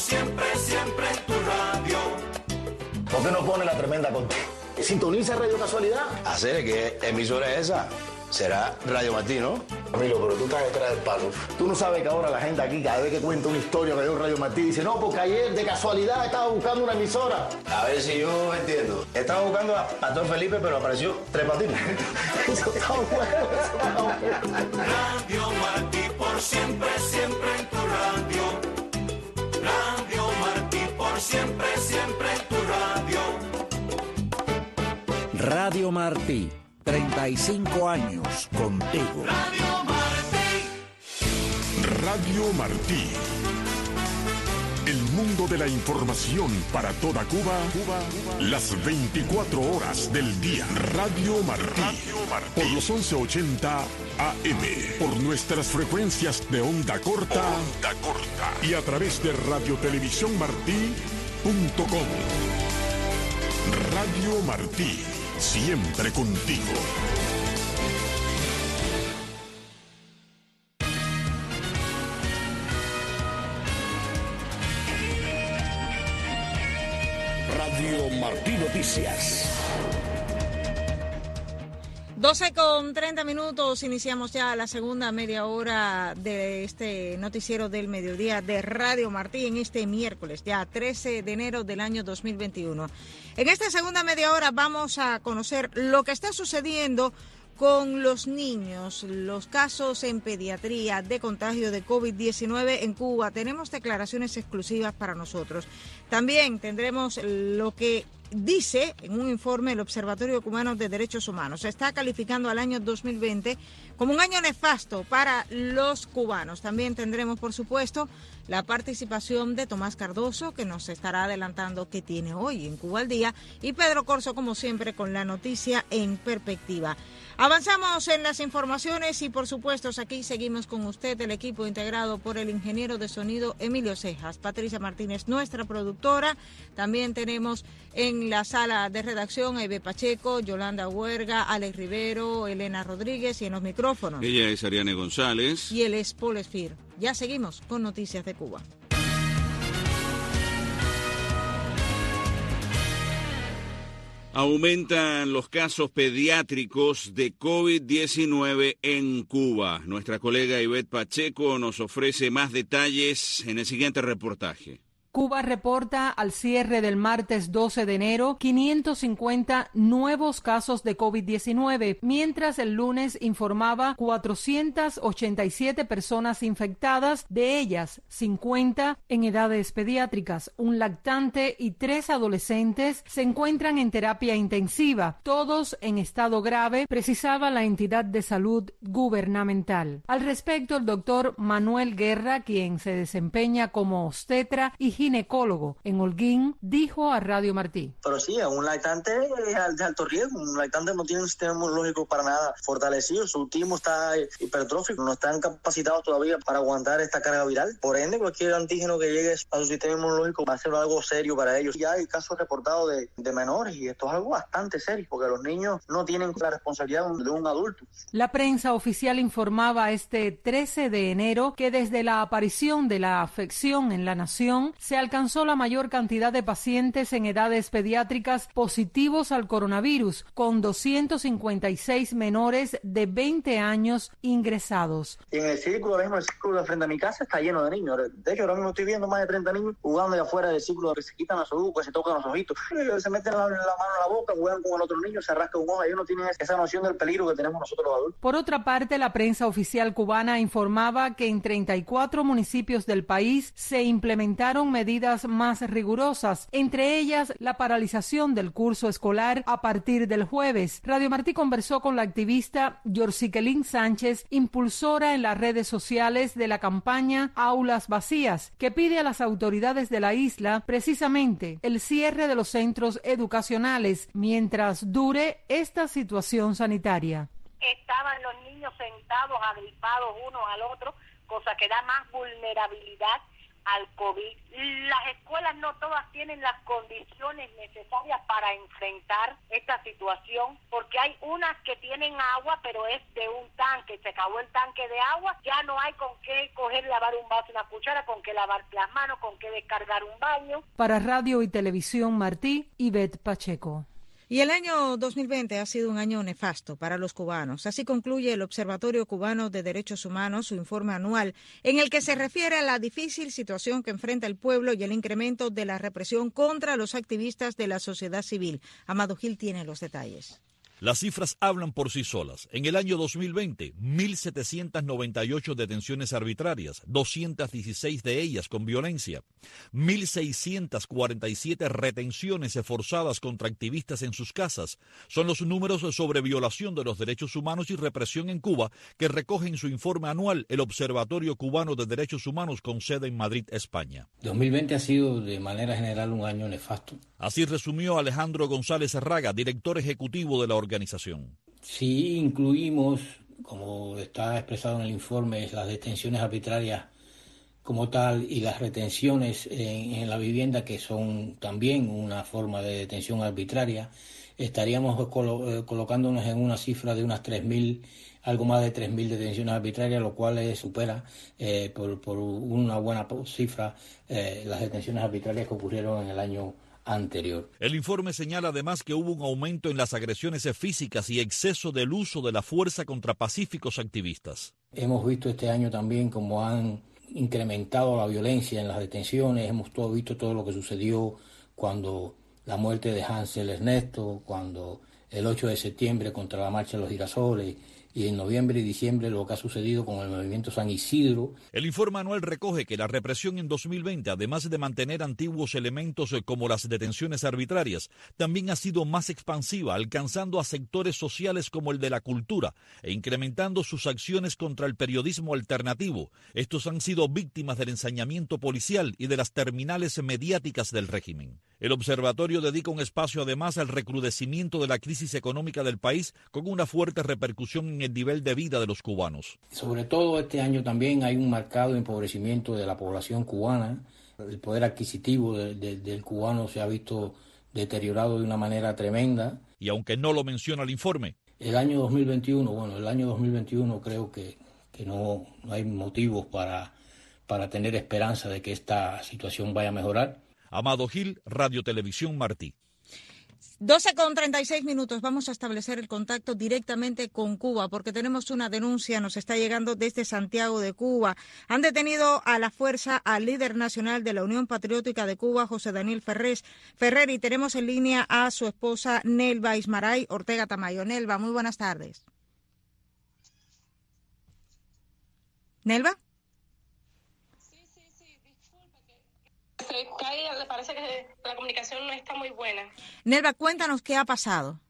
siempre, siempre en tu radio. ¿Por qué no pone la tremenda contigo? ¿Sintoniza Radio Casualidad? Hacer que emisora es esa. Será Radio Martí, ¿no? Amigo, pero tú estás detrás del palo. Tú no sabes que ahora la gente aquí, cada vez que cuenta una historia que dio Radio Martí, dice, no, porque ayer de casualidad estaba buscando una emisora. A ver si yo entiendo. Estaba buscando a Pastor Felipe, pero apareció Tres Patines. Eso está bueno, eso está bueno. Radio Martí por siempre, siempre en tu radio. Radio Martí por siempre, siempre en tu radio. Radio Martí, 35 años contigo. Radio Martí. Radio Martí. El mundo de la información para toda Cuba, las 24 horas del día. Radio Martí. Por los 1180 AM. Por nuestras frecuencias de onda corta. Y a través de radiotelevisiónmartí.com. Radio Martí. Siempre contigo. Radio Martí Noticias. 12:30, iniciamos ya la segunda media hora de este noticiero del mediodía de Radio Martí en este miércoles, ya 13 de enero del año 2021. En esta segunda media hora vamos a conocer lo que está sucediendo con los niños, los casos en pediatría de contagio de COVID-19 en Cuba. Tenemos declaraciones exclusivas para nosotros. También tendremos lo que dice en un informe el Observatorio Cubano de Derechos Humanos. Se está calificando al año 2020 como un año nefasto para los cubanos. También tendremos, por supuesto, la participación de Tomás Cardoso, que nos estará adelantando qué tiene hoy en Cuba al Día, y Pedro Corso, como siempre, con la noticia en perspectiva. Avanzamos en las informaciones y, por supuesto, aquí seguimos con usted, el equipo integrado por el ingeniero de sonido Emilio Cejas, Patricia Martínez, nuestra productora. También tenemos en la sala de redacción a Ibe Pacheco, Yolanda Huerga, Alex Rivero, Elena Rodríguez, y en los micrófonos. Ella es Ariane González. Y él es Paul Esfir. Ya seguimos con Noticias de Cuba. Aumentan los casos pediátricos de COVID-19 en Cuba. Nuestra colega Ivette Pacheco nos ofrece más detalles en el siguiente reportaje. Cuba reporta al cierre del martes 12 de enero 550 nuevos casos de COVID-19, mientras el lunes informaba 487 personas infectadas, de ellas 50 en edades pediátricas. Un lactante y 3 adolescentes se encuentran en terapia intensiva, todos en estado grave, precisaba la entidad de salud gubernamental. Al respecto, el doctor Manuel Guerra, quien se desempeña como obstetra y ginecólogo en Holguín, dijo a Radio Martí. Pero sí, un lactante es de alto riesgo. Un lactante no tiene un sistema inmunológico para nada fortalecido. Su timo está hipertrófico. No están capacitados todavía para aguantar esta carga viral. Por ende, cualquier antígeno que llegue a su sistema inmunológico va a ser algo serio para ellos. Ya hay casos reportados de menores y esto es algo bastante serio porque los niños no tienen la responsabilidad de un adulto. La prensa oficial informaba este 13 de enero que desde la aparición de la afección en la nación se alcanzó la mayor cantidad de pacientes en edades pediátricas positivos al coronavirus, con 256 menores de 20 años ingresados. Y en el círculo de frente a mi casa está lleno de niños. De hecho, ahora mismo estoy viendo más de 30 niños jugando de afuera del círculo, que se quitan los ojos, que se tocan los ojitos, se meten la mano en la boca, juegan con el otro niño, se rasca un ojo. Ellos no tienen esa noción del peligro que tenemos nosotros los adultos. Por otra parte, la prensa oficial cubana informaba que en 34 municipios del país se implementaron medidas más rigurosas, entre ellas la paralización del curso escolar a partir del jueves. Radio Martí conversó con la activista Yorsiquelín Sánchez, impulsora en las redes sociales de la campaña Aulas Vacías, que pide a las autoridades de la isla precisamente el cierre de los centros educacionales mientras dure esta situación sanitaria. Estaban los niños sentados, agripados uno al otro, cosa que da más vulnerabilidad al COVID. Las escuelas no todas tienen las condiciones necesarias para enfrentar esta situación, porque hay unas que tienen agua, pero es de un tanque, se acabó el tanque de agua, ya no hay con qué coger, lavar un vaso, una cuchara, con qué lavar las manos, con qué descargar un baño. Para Radio y Televisión Martí, Ivette Pacheco. Y el año 2020 ha sido un año nefasto para los cubanos. Así concluye el Observatorio Cubano de Derechos Humanos su informe anual, en el que se refiere a la difícil situación que enfrenta el pueblo y el incremento de la represión contra los activistas de la sociedad civil. Amado Gil tiene los detalles. Las cifras hablan por sí solas. En el año 2020, 1.798 detenciones arbitrarias, 216 de ellas con violencia, 1.647 retenciones forzadas contra activistas en sus casas. Son los números sobre violación de los derechos humanos y represión en Cuba que recoge en su informe anual el Observatorio Cubano de Derechos Humanos con sede en Madrid, España. 2020 ha sido de manera general un año nefasto. Así resumió Alejandro González Herraga, director ejecutivo de la organización. Sí, incluimos, como está expresado en el informe, las detenciones arbitrarias como tal y las retenciones en la vivienda, que son también una forma de detención arbitraria. Estaríamos colocándonos en una cifra de unas 3.000, algo más de 3.000 detenciones arbitrarias, lo cual supera por una buena cifra las detenciones arbitrarias que ocurrieron en el año anterior. El informe señala además que hubo un aumento en las agresiones físicas y exceso del uso de la fuerza contra pacíficos activistas. Hemos visto este año también cómo han incrementado la violencia en las detenciones. Hemos visto todo lo que sucedió cuando la muerte de Hansel Ernesto, cuando el 8 de septiembre contra la Marcha de los Girasoles, y en noviembre y diciembre lo que ha sucedido con el movimiento San Isidro. El informe anual recoge que la represión en 2020, además de mantener antiguos elementos como las detenciones arbitrarias, también ha sido más expansiva, alcanzando a sectores sociales como el de la cultura e incrementando sus acciones contra el periodismo alternativo. Estos han sido víctimas del ensañamiento policial y de las terminales mediáticas del régimen. El observatorio dedica un espacio además al recrudecimiento de la crisis económica del país, con una fuerte repercusión en el nivel de vida de los cubanos. Sobre todo este año también hay un marcado empobrecimiento de la población cubana. El poder adquisitivo del cubano se ha visto deteriorado de una manera tremenda. Y aunque no lo menciona el informe, el año 2021 creo que no hay motivos para tener esperanza de que esta situación vaya a mejorar. Amado Gil, Radio Televisión Martí. 12:36. Vamos a establecer el contacto directamente con Cuba porque tenemos una denuncia, nos está llegando desde Santiago de Cuba. Han detenido a la fuerza al líder nacional de la Unión Patriótica de Cuba, José Daniel Ferrer, y tenemos en línea a su esposa Nelva Ismaray Ortega Tamayo. Nelva, muy buenas tardes. ¿Nelva? Le parece que la comunicación no está muy buena. Nelva, cuéntanos qué ha pasado.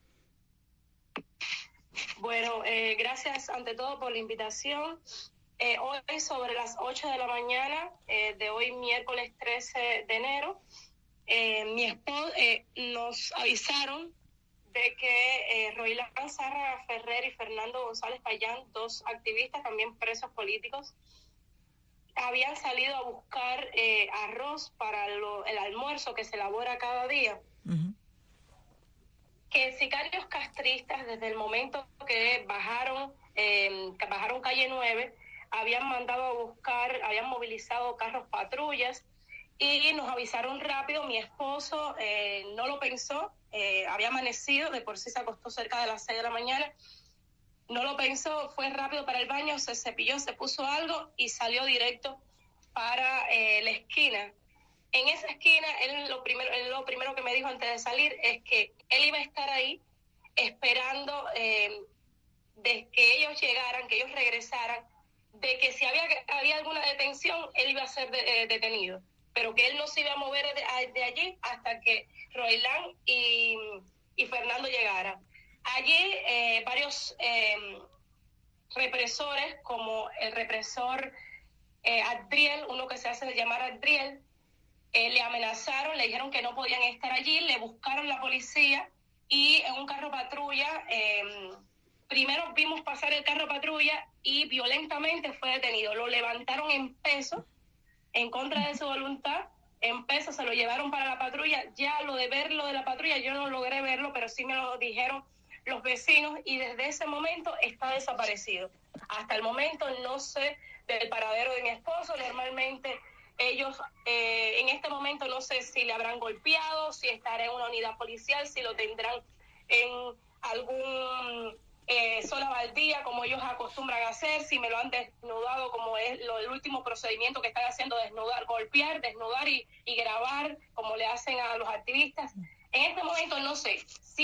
Bueno, gracias ante todo por la invitación. Hoy sobre las 8 de la mañana de hoy, miércoles 13 de enero, mi esposo nos avisaron de que Roilán Zárraga Ferrer y Fernando González Payán, dos activistas también presos políticos, habían salido a buscar arroz para el almuerzo que se elabora cada día. Uh-huh. Que sicarios castristas, desde el momento que bajaron calle 9, habían mandado a buscar, habían movilizado carros patrullas y nos avisaron rápido. Mi esposo no lo pensó, había amanecido, de por sí se acostó cerca de las 6 de la mañana. No lo pensó, fue rápido para el baño, se cepilló, se puso algo y salió directo para la esquina. En esa esquina, él lo primero que me dijo antes de salir es que él iba a estar ahí esperando de que ellos llegaran, que ellos regresaran, de que si había alguna detención, él iba a ser detenido, pero que él no se iba a mover de allí hasta que Roilán y Fernando llegaran. Allí varios represores, como el represor Adriel, uno que se hace llamar Adriel, le amenazaron, le dijeron que no podían estar allí, le buscaron la policía y en un carro patrulla, primero vimos pasar el carro patrulla y violentamente fue detenido. Lo levantaron en peso en contra de su voluntad. En peso se lo llevaron para la patrulla. Ya lo de verlo de la patrulla yo no logré verlo, pero sí me lo dijeron los vecinos, y desde ese momento está desaparecido. Hasta el momento no sé del paradero de mi esposo. Normalmente ellos en este momento no sé si le habrán golpeado, si estará en una unidad policial, si lo tendrán en algún zona baldía como ellos acostumbran a hacer, si me lo han desnudado como es el último procedimiento que están haciendo, desnudar, golpear, desnudar y grabar como le hacen a los activistas. En este momento no sé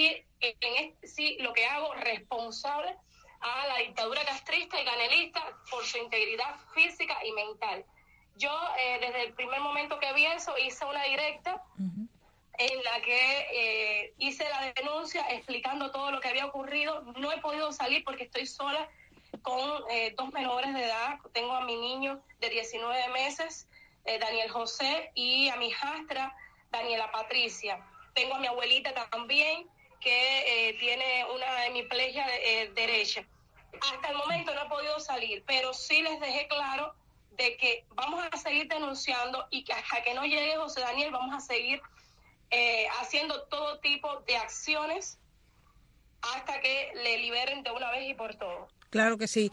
si lo que hago responsable a la dictadura castrista y canelista por su integridad física y mental. Yo desde el primer momento que vi eso hice una directa en la que hice la denuncia explicando todo lo que había ocurrido. No he podido salir porque estoy sola con 2 menores de edad. Tengo a mi niño de 19 meses, Daniel José, y a mi hijastra, Daniela Patricia. Tengo a mi abuelita también, que tiene una hemiplegia derecha. Hasta el momento no he podido salir, pero sí les dejé claro de que vamos a seguir denunciando y que hasta que no llegue José Daniel vamos a seguir haciendo todo tipo de acciones hasta que le liberen de una vez y por todo. Claro que sí.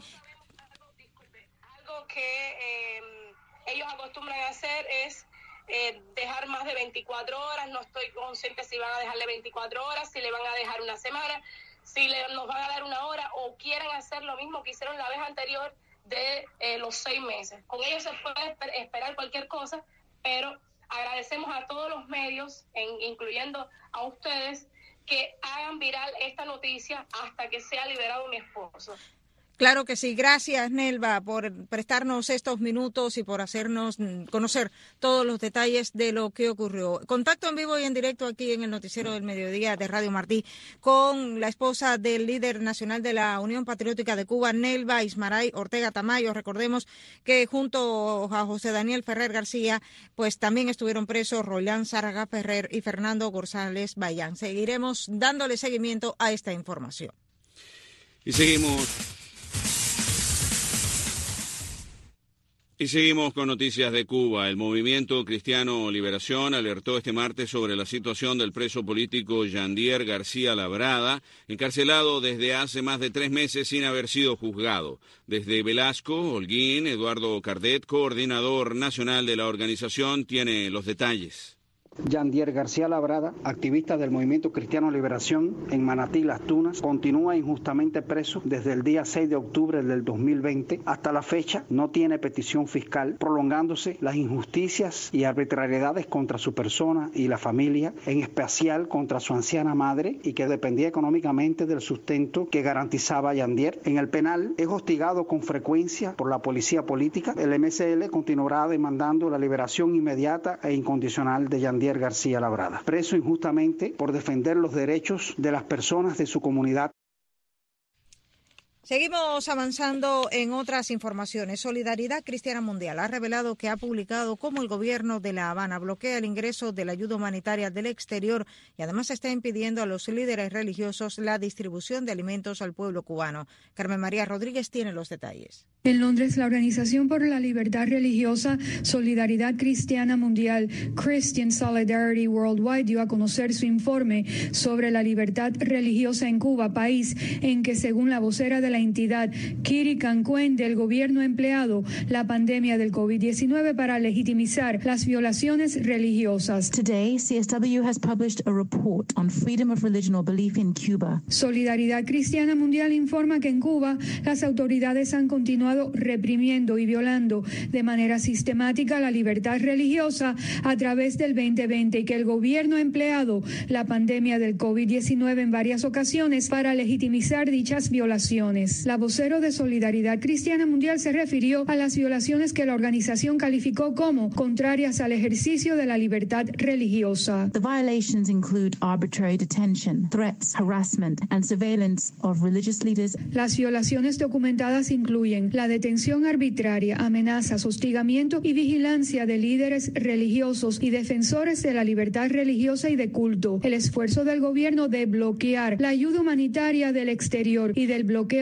Algo que ellos acostumbran a hacer es dejar más de 24 horas. No estoy consciente si van a dejarle 24 horas, si le van a dejar una semana, si nos van a dar 1 hora, o quieren hacer lo mismo que hicieron la vez anterior de los 6 meses. Con ellos se puede esperar cualquier cosa, pero agradecemos a todos los medios, incluyendo a ustedes, que hagan viral esta noticia hasta que sea liberado mi esposo. Claro que sí. Gracias, Nelva, por prestarnos estos minutos y por hacernos conocer todos los detalles de lo que ocurrió. Contacto en vivo y en directo aquí en el Noticiero del Mediodía de Radio Martí con la esposa del líder nacional de la Unión Patriótica de Cuba, Nelva Ismaray Ortega Tamayo. Recordemos que junto a José Daniel Ferrer García, pues también estuvieron presos Roland Zárraga Ferrer y Fernando González Bayán. Seguiremos dándole seguimiento a esta información. Y seguimos con noticias de Cuba. El Movimiento Cristiano Liberación alertó este martes sobre la situación del preso político Yandier García Labrada, encarcelado desde hace más de 3 meses sin haber sido juzgado. Desde Velasco, Holguín, Eduardo Cardet, coordinador nacional de la organización, tiene los detalles. Yandier García Labrada, activista del Movimiento Cristiano Liberación en Manatí, Las Tunas, continúa injustamente preso desde el día 6 de octubre del 2020. Hasta la fecha no tiene petición fiscal, prolongándose las injusticias y arbitrariedades contra su persona y la familia, en especial contra su anciana madre, y que dependía económicamente del sustento que garantizaba Yandier. En el penal es hostigado con frecuencia por la policía política. El MSL continuará demandando la liberación inmediata e incondicional de Yandier García Labrada, preso injustamente por defender los derechos de las personas de su comunidad. Seguimos avanzando en otras informaciones. Solidaridad Cristiana Mundial ha revelado que ha publicado cómo el gobierno de La Habana bloquea el ingreso de la ayuda humanitaria del exterior y además está impidiendo a los líderes religiosos la distribución de alimentos al pueblo cubano. Carmen María Rodríguez tiene los detalles. En Londres, la Organización por la Libertad Religiosa Solidaridad Cristiana Mundial, Christian Solidarity Worldwide, dio a conocer su informe sobre la libertad religiosa en Cuba, país en que, según la vocera de la entidad, Kiri Cancún, del gobierno empleado la pandemia del COVID-19 para legitimizar las violaciones religiosas. Today, CSW has published a report on freedom of religion or belief in Cuba. Solidaridad Cristiana Mundial informa que en Cuba las autoridades han continuado reprimiendo y violando de manera sistemática la libertad religiosa a través del 2020 y que el gobierno ha empleado la pandemia del COVID-19 en varias ocasiones para legitimizar dichas violaciones. La vocero de Solidaridad Cristiana Mundial se refirió a las violaciones que la organización calificó como contrarias al ejercicio de la libertad religiosa. The violations include arbitrary detention, threats, harassment and surveillance of religious leaders. Las violaciones documentadas incluyen la detención arbitraria, amenazas, hostigamiento y vigilancia de líderes religiosos y defensores de la libertad religiosa y de culto, el esfuerzo del gobierno de bloquear la ayuda humanitaria del exterior y del bloqueo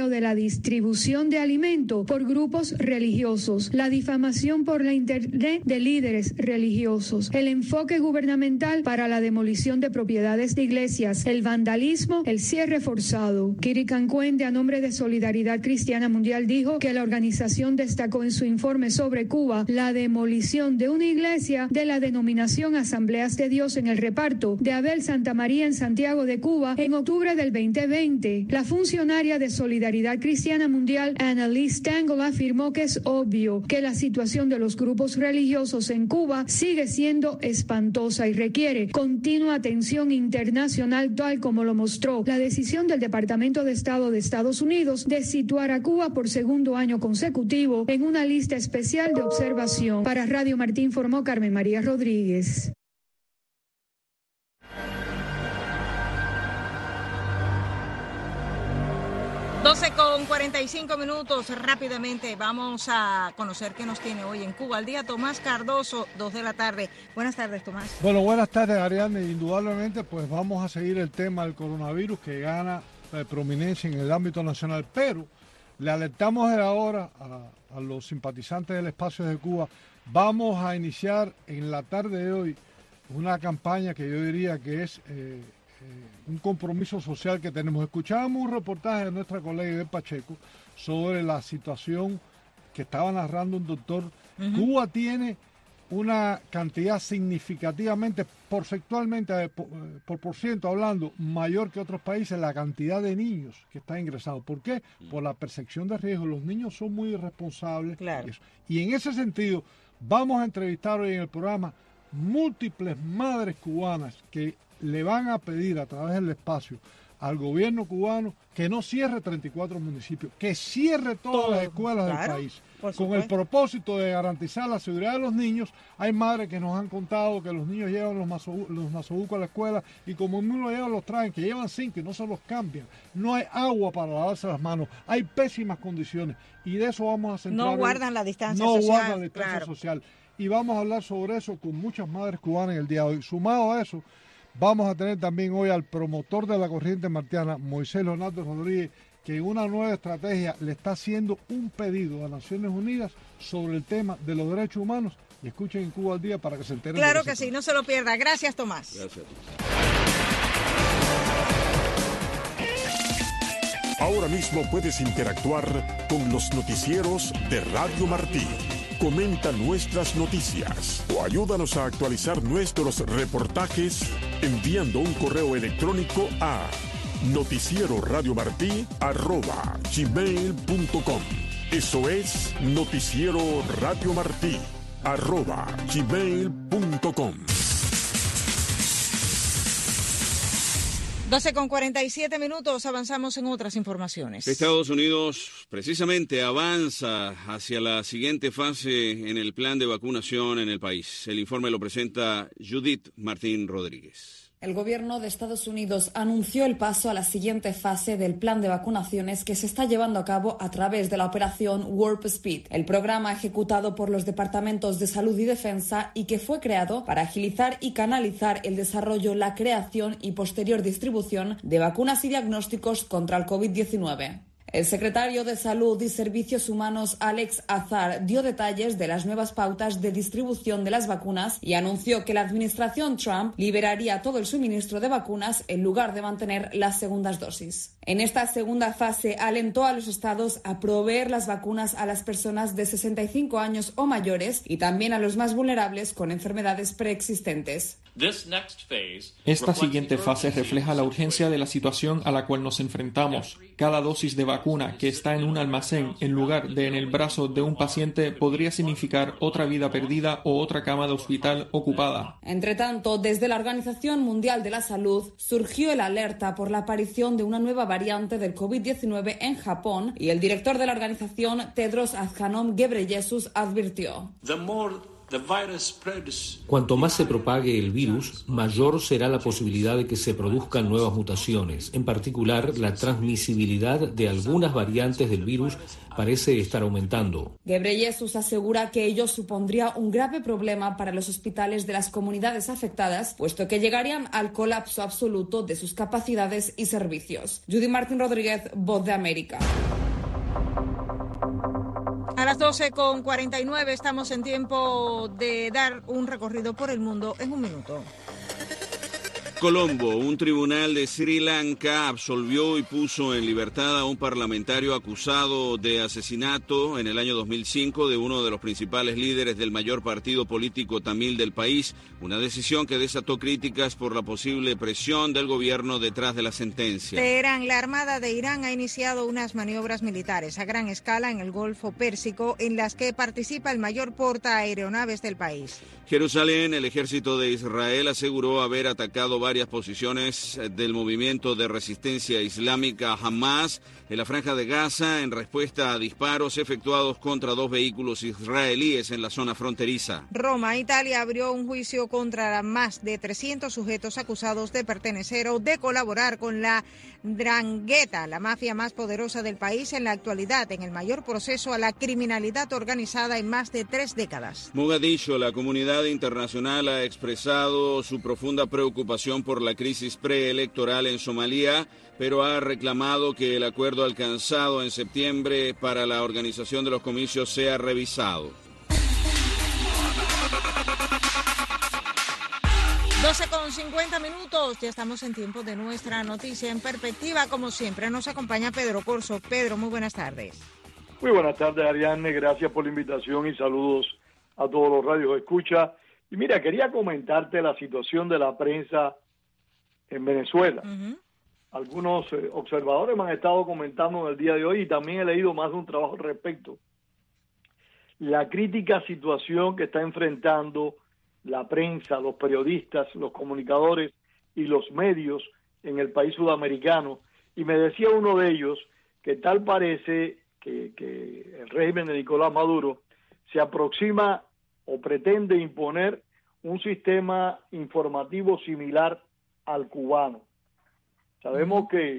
bloqueo de la distribución de alimentos por grupos religiosos, la difamación por la internet de líderes religiosos, el enfoque gubernamental para la demolición de propiedades de iglesias, el vandalismo, el cierre forzado. Kiri Cancuende, a nombre de Solidaridad Cristiana Mundial, dijo que la organización destacó en su informe sobre Cuba la demolición de una iglesia de la denominación Asambleas de Dios en el reparto de Abel Santa María en Santiago de Cuba en octubre del 2020. La funcionaria de Solidaridad Cristiana Mundial, Annalise Stangl, afirmó que es obvio que la situación de los grupos religiosos en Cuba sigue siendo espantosa y requiere continua atención internacional, tal como lo mostró la decisión del Departamento de Estado de Estados Unidos de situar a Cuba por segundo año consecutivo en una lista especial de observación. Para Radio Martí informó Carmen María Rodríguez. Con 45 minutos, rápidamente vamos a conocer qué nos tiene hoy en Cuba al día. Tomás Cardoso, 2 de la tarde. Buenas tardes, Tomás. Bueno, buenas tardes, Ariadne. Indudablemente, pues vamos a seguir el tema del coronavirus que gana prominencia en el ámbito nacional, pero le alertamos de ahora a los simpatizantes del espacio de Cuba. Vamos a iniciar en la tarde de hoy una campaña que yo diría que es un compromiso social que tenemos. Escuchábamos un reportaje de nuestra colega Ibel Pacheco sobre la situación que estaba narrando un doctor. Cuba tiene una cantidad significativamente, porcentualmente, por ciento hablando, mayor que otros países, la cantidad de niños que están ingresados. ¿Por qué? Por la percepción de riesgo. Los niños son muy irresponsables. Claro. Y en ese sentido, vamos a entrevistar hoy en el programa múltiples madres cubanas que le van a pedir a través del espacio al gobierno cubano que no cierre 34 municipios, que cierre todas las escuelas del país, con el propósito de garantizar la seguridad de los niños. Hay madres que nos han contado que los niños llevan los nasobucos a la escuela y como no los llevan, los traen, que llevan 5 y no se los cambian. No hay agua para lavarse las manos, hay pésimas condiciones y de eso vamos a centrar. No guardan la distancia social. No guardan la distancia social. Y vamos a hablar sobre eso con muchas madres cubanas en el día de hoy. Sumado a eso, vamos a tener también hoy al promotor de la corriente martiana, Moisés Leonardo Rodríguez, que en una nueva estrategia le está haciendo un pedido a Naciones Unidas sobre el tema de los derechos humanos. Y escuchen en Cuba al día para que se enteren. Claro que sí, no se lo pierda. Gracias, Tomás. Gracias. Ahora mismo puedes interactuar con los noticieros de Radio Martí. Comenta nuestras noticias o ayúdanos a actualizar nuestros reportajes enviando un correo electrónico a noticieroradiomartí@gmail.com. Eso es noticieroradiomartí@gmail.com. 12:47 minutos, avanzamos en otras informaciones. Estados Unidos precisamente avanza hacia la siguiente fase en el plan de vacunación en el país. El informe lo presenta Judith Martín Rodríguez. El gobierno de Estados Unidos anunció el paso a la siguiente fase del plan de vacunaciones que se está llevando a cabo a través de la operación Warp Speed, el programa ejecutado por los departamentos de Salud y Defensa y que fue creado para agilizar y canalizar el desarrollo, la creación y posterior distribución de vacunas y diagnósticos contra el COVID-19. El secretario de Salud y Servicios Humanos, Alex Azar, dio detalles de las nuevas pautas de distribución de las vacunas y anunció que la administración Trump liberaría todo el suministro de vacunas en lugar de mantener las segundas dosis. En esta segunda fase, alentó a los estados a proveer las vacunas a las personas de 65 años o mayores y también a los más vulnerables con enfermedades preexistentes. Esta siguiente fase refleja la urgencia de la situación a la cual nos enfrentamos. Cada dosis de vacuna que está en un almacén en lugar de en el brazo de un paciente podría significar otra vida perdida o otra cama de hospital ocupada. Entre tanto, desde la Organización Mundial de la Salud surgió el alerta por la aparición de una nueva variante del COVID-19 en Japón y el director de la organización, Tedros Adhanom Ghebreyesus, advirtió: cuanto más se propague el virus, mayor será la posibilidad de que se produzcan nuevas mutaciones. En particular, la transmisibilidad de algunas variantes del virus parece estar aumentando. Ghebreyesus asegura que ello supondría un grave problema para los hospitales de las comunidades afectadas, puesto que llegarían al colapso absoluto de sus capacidades y servicios. Judy Martín Rodríguez, Voz de América. Las 12:49, estamos en tiempo de dar un recorrido por el mundo en un minuto. Colombo, un tribunal de Sri Lanka absolvió y puso en libertad a un parlamentario acusado de asesinato en el año 2005 de uno de los principales líderes del mayor partido político tamil del país, una decisión que desató críticas por la posible presión del gobierno detrás de la sentencia. Teherán, la Armada de Irán ha iniciado unas maniobras militares a gran escala en el Golfo Pérsico en las que participa el mayor portaaeronaves del país. Jerusalén, el ejército de Israel aseguró haber atacado varias posiciones del movimiento de resistencia islámica Hamas en la Franja de Gaza en respuesta a disparos efectuados contra 2 vehículos israelíes en la zona fronteriza. Roma, Italia abrió un juicio contra más de 300 sujetos acusados de pertenecer o de colaborar con la 'Ndrangheta, la mafia más poderosa del país en la actualidad, en el mayor proceso a la criminalidad organizada en más de 3 décadas. Mogadiscio, la comunidad internacional ha expresado su profunda preocupación por la crisis preelectoral en Somalia, pero ha reclamado que el acuerdo alcanzado en septiembre para la organización de los comicios sea revisado. 12:50, ya estamos en tiempo de nuestra noticia en perspectiva. Como siempre, nos acompaña Pedro Corso. Pedro, muy buenas tardes. Muy buenas tardes, Ariadne. Gracias por la invitación y saludos a todos los radios escucha. Y mira, quería comentarte la situación de la prensa en Venezuela. Algunos observadores me han estado comentando en el día de hoy y también he leído más de un trabajo al respecto. La crítica situación que está enfrentando la prensa, los periodistas, los comunicadores y los medios en el país sudamericano. Y me decía uno de ellos que tal parece que el régimen de Nicolás Maduro se aproxima o pretende imponer un sistema informativo similar al cubano. Sabemos que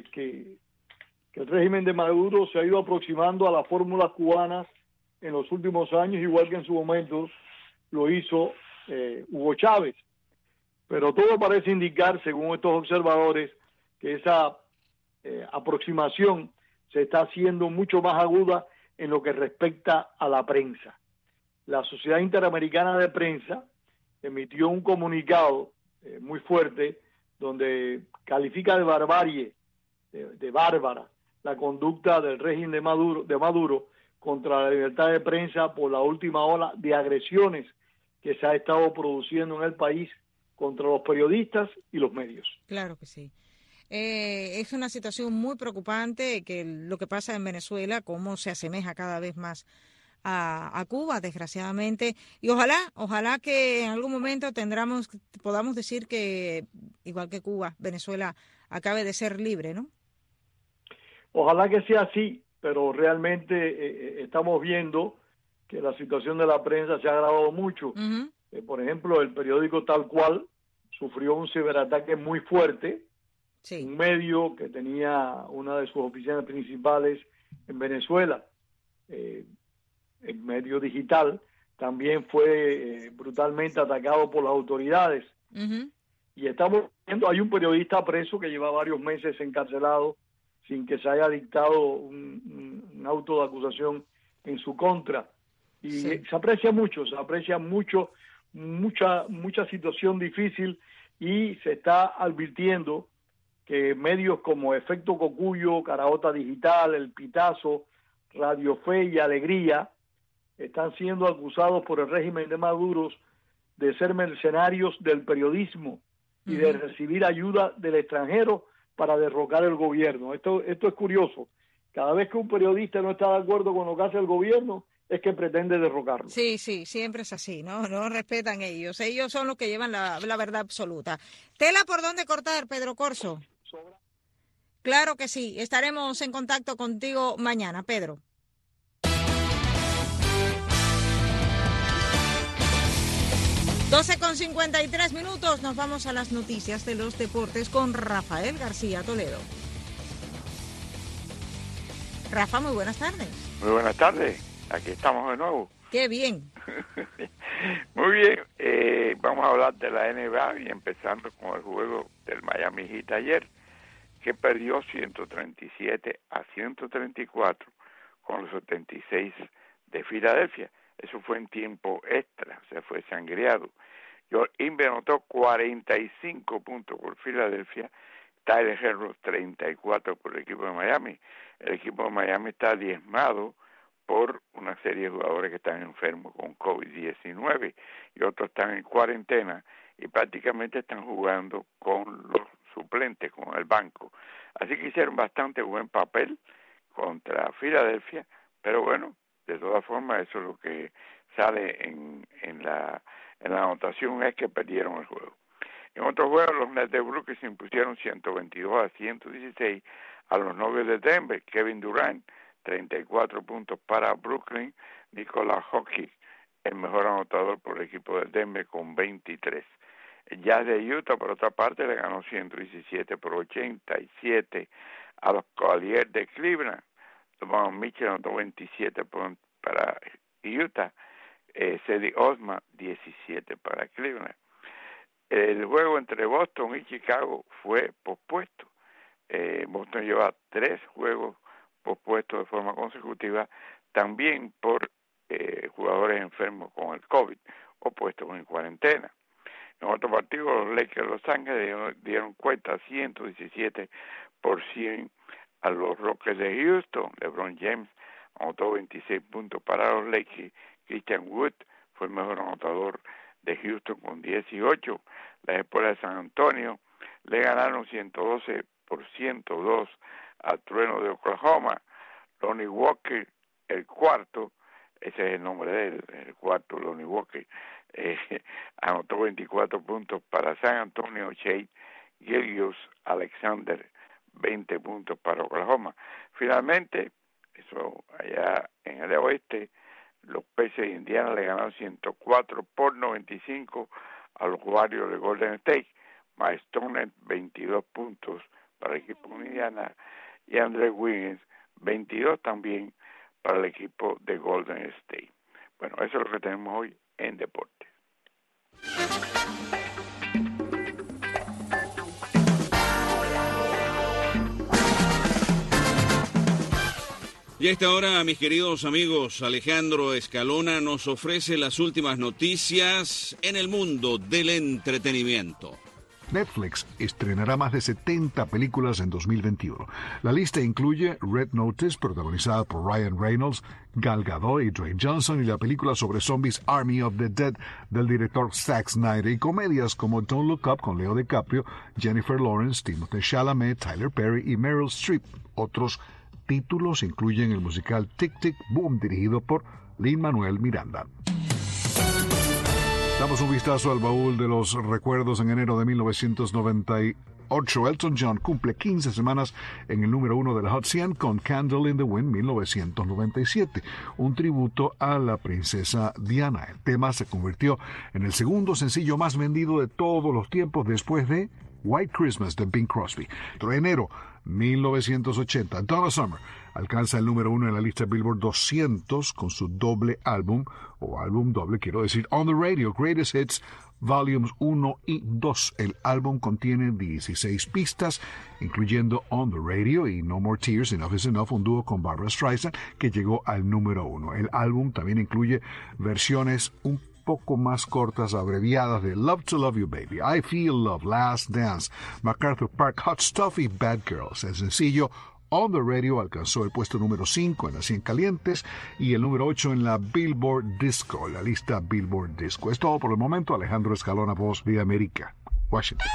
el régimen de Maduro se ha ido aproximando a las fórmulas cubanas en los últimos años, igual que en su momento lo hizo Hugo Chávez. Pero todo parece indicar, según estos observadores, que esa aproximación se está haciendo mucho más aguda en lo que respecta a la prensa. La Sociedad Interamericana de Prensa emitió un comunicado muy fuerte donde califica de barbarie, de bárbara, la conducta del régimen de Maduro contra la libertad de prensa por la última ola de agresiones que se ha estado produciendo en el país contra los periodistas y los medios. Claro que sí. Es una situación muy preocupante que lo que pasa en Venezuela, cómo se asemeja cada vez más a Cuba, desgraciadamente, y ojalá que en algún momento podamos decir que, igual que Cuba, Venezuela acabe de ser libre, ¿no? Ojalá que sea así, pero realmente estamos viendo que la situación de la prensa se ha agravado mucho. Por ejemplo, el periódico Tal Cual sufrió un ciberataque muy fuerte, un medio que tenía una de sus oficinas principales en Venezuela. El medio digital también fue brutalmente atacado por las autoridades. Y estamos viendo, hay un periodista preso que lleva varios meses encarcelado sin que se haya dictado un auto de acusación en su contra. Y se aprecia mucha situación difícil, y se está advirtiendo que medios como Efecto Cocuyo, Caraota Digital, El Pitazo, Radio Fe y Alegría están siendo acusados por el régimen de Maduro de ser mercenarios del periodismo y de recibir ayuda del extranjero para derrocar el gobierno. Esto es curioso. Cada vez que un periodista no está de acuerdo con lo que hace el gobierno, es que pretende derrocarlo. Sí, siempre es así, ¿no? No respetan ellos. Ellos son los que llevan la verdad absoluta. ¿Tela por dónde cortar, Pedro Corso? Claro que sí. Estaremos en contacto contigo mañana, Pedro. Con 53 minutos, nos vamos a las noticias de los deportes con Rafael García Toledo. Rafa, muy buenas tardes. Muy buenas tardes, aquí estamos de nuevo. ¡Qué bien! Muy bien, vamos a hablar de la NBA y empezando con el juego del Miami Heat ayer, que perdió 137-134 con los 76 de Filadelfia. Eso fue en tiempo extra, o sea, fue sangreado. Inver anotó 45 puntos por Filadelfia, Tyler Herro 34 por el equipo de Miami. El equipo de Miami está diezmado por una serie de jugadores que están enfermos con COVID-19 y otros están en cuarentena y prácticamente están jugando con los suplentes, con el banco. Así que hicieron bastante buen papel contra Filadelfia, pero bueno, de todas formas eso es lo que sale en la anotación, es que perdieron el juego. En otro juego, los Nets de Brooklyn se impusieron 122-116 a los Nuggets de Denver. Kevin Durant, 34 puntos para Brooklyn. Nikola Jokic, el mejor anotador por el equipo de Denver, con 23. El Jazz de Utah, por otra parte, le ganó 117-87 a los Cavaliers de Cleveland. Donovan Mitchell anotó 27 puntos para Utah. Cedi Osman, 17 para Cleveland. El juego entre Boston y Chicago fue pospuesto. Boston lleva 3 juegos pospuestos de forma consecutiva, también por jugadores enfermos con el COVID o puestos en cuarentena. En otro partido, los Lakers de Los Ángeles dieron cuenta 117% a los Rockets de Houston. LeBron James anotó 26 puntos para los Lakers. Christian Wood fue el mejor anotador de Houston con 18. Las Espuelas de San Antonio le ganaron 112-102 al Trueno de Oklahoma. Lonnie Walker, el cuarto, ese es el nombre de él, el cuarto, Lonnie Walker, anotó 24 puntos para San Antonio. Shea Gilgeous-Alexander, 20 puntos para Oklahoma. Finalmente, eso allá en el oeste, los Pacers de Indiana le ganaron 104-95 a los Warriors de Golden State. Mike Stoner, 22 puntos para el equipo de Indiana, y Andrew Wiggins, 22 también para el equipo de Golden State. Bueno, eso es lo que tenemos hoy en Deportes. Y a esta hora, mis queridos amigos, Alejandro Escalona nos ofrece las últimas noticias en el mundo del entretenimiento. Netflix estrenará más de 70 películas en 2021. La lista incluye Red Notice, protagonizada por Ryan Reynolds, Gal Gadot y Dwayne Johnson, y la película sobre zombies Army of the Dead del director Zack Snyder, y comedias como Don't Look Up con Leo DiCaprio, Jennifer Lawrence, Timothée Chalamet, Tyler Perry y Meryl Streep. Otros títulos incluyen el musical Tic Tic Boom, dirigido por Lin-Manuel Miranda. Damos un vistazo al baúl de los recuerdos. En enero de 1998, Elton John cumple 15 semanas en el número 1 de la Hot 100 con Candle in the Wind 1997, un tributo a la princesa Diana. El tema se convirtió en el segundo sencillo más vendido de todos los tiempos después de White Christmas de Bing Crosby. En enero 1980, Donna Summer alcanza el número 1 en la lista Billboard 200 con su doble álbum, o álbum doble, quiero decir, On the Radio, Greatest Hits, Volumes 1 y 2. El álbum contiene 16 pistas, incluyendo On the Radio y No More Tears, Enough is Enough, un dúo con Barbra Streisand que llegó al número 1. El álbum también incluye versiones un poco más cortas, abreviadas, de Love to Love You Baby, I Feel Love, Last Dance, MacArthur Park, Hot Stuff y Bad Girls. El sencillo On the Radio alcanzó el puesto número 5 en las 100 calientes y el número 8 en la Billboard Disco, la lista Billboard Disco. Es todo por el momento. Alejandro Escalona, Voz de América, Washington.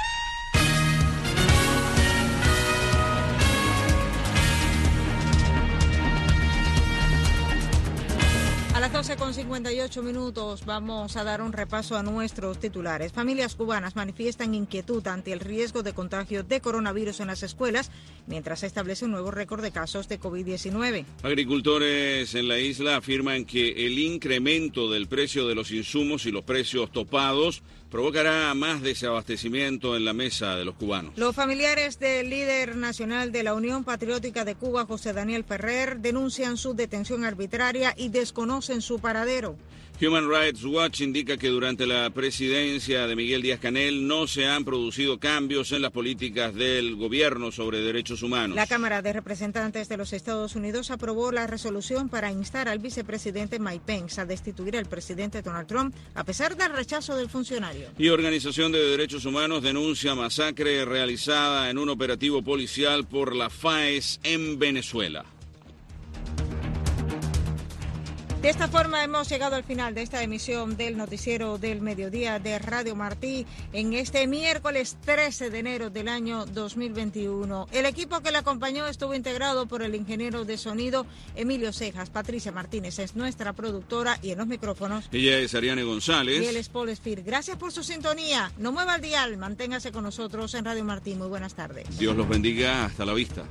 A las 12:58 vamos a dar un repaso a nuestros titulares. Familias cubanas manifiestan inquietud ante el riesgo de contagio de coronavirus en las escuelas, mientras se establece un nuevo récord de casos de COVID-19. Agricultores en la isla afirman que el incremento del precio de los insumos y los precios topados provocará más desabastecimiento en la mesa de los cubanos. Los familiares del líder nacional de la Unión Patriótica de Cuba, José Daniel Ferrer, denuncian su detención arbitraria y desconocen su su paradero. Human Rights Watch indica que durante la presidencia de Miguel Díaz-Canel no se han producido cambios en las políticas del gobierno sobre derechos humanos. La Cámara de Representantes de los Estados Unidos aprobó la resolución para instar al vicepresidente Mike Pence a destituir al presidente Donald Trump a pesar del rechazo del funcionario. Y Organización de Derechos Humanos denuncia masacre realizada en un operativo policial por la FAES en Venezuela. De esta forma hemos llegado al final de esta emisión del Noticiero del Mediodía de Radio Martí en este miércoles 13 de enero del año 2021. El equipo que le acompañó estuvo integrado por el ingeniero de sonido Emilio Cejas. Patricia Martínez es nuestra productora y en los micrófonos. Ella es Ariane González. Y él es Paul Spear. Gracias por su sintonía. No mueva el dial. Manténgase con nosotros en Radio Martí. Muy buenas tardes. Dios los bendiga. Hasta la vista.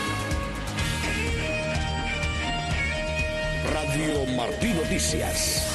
Radio Martí Noticias.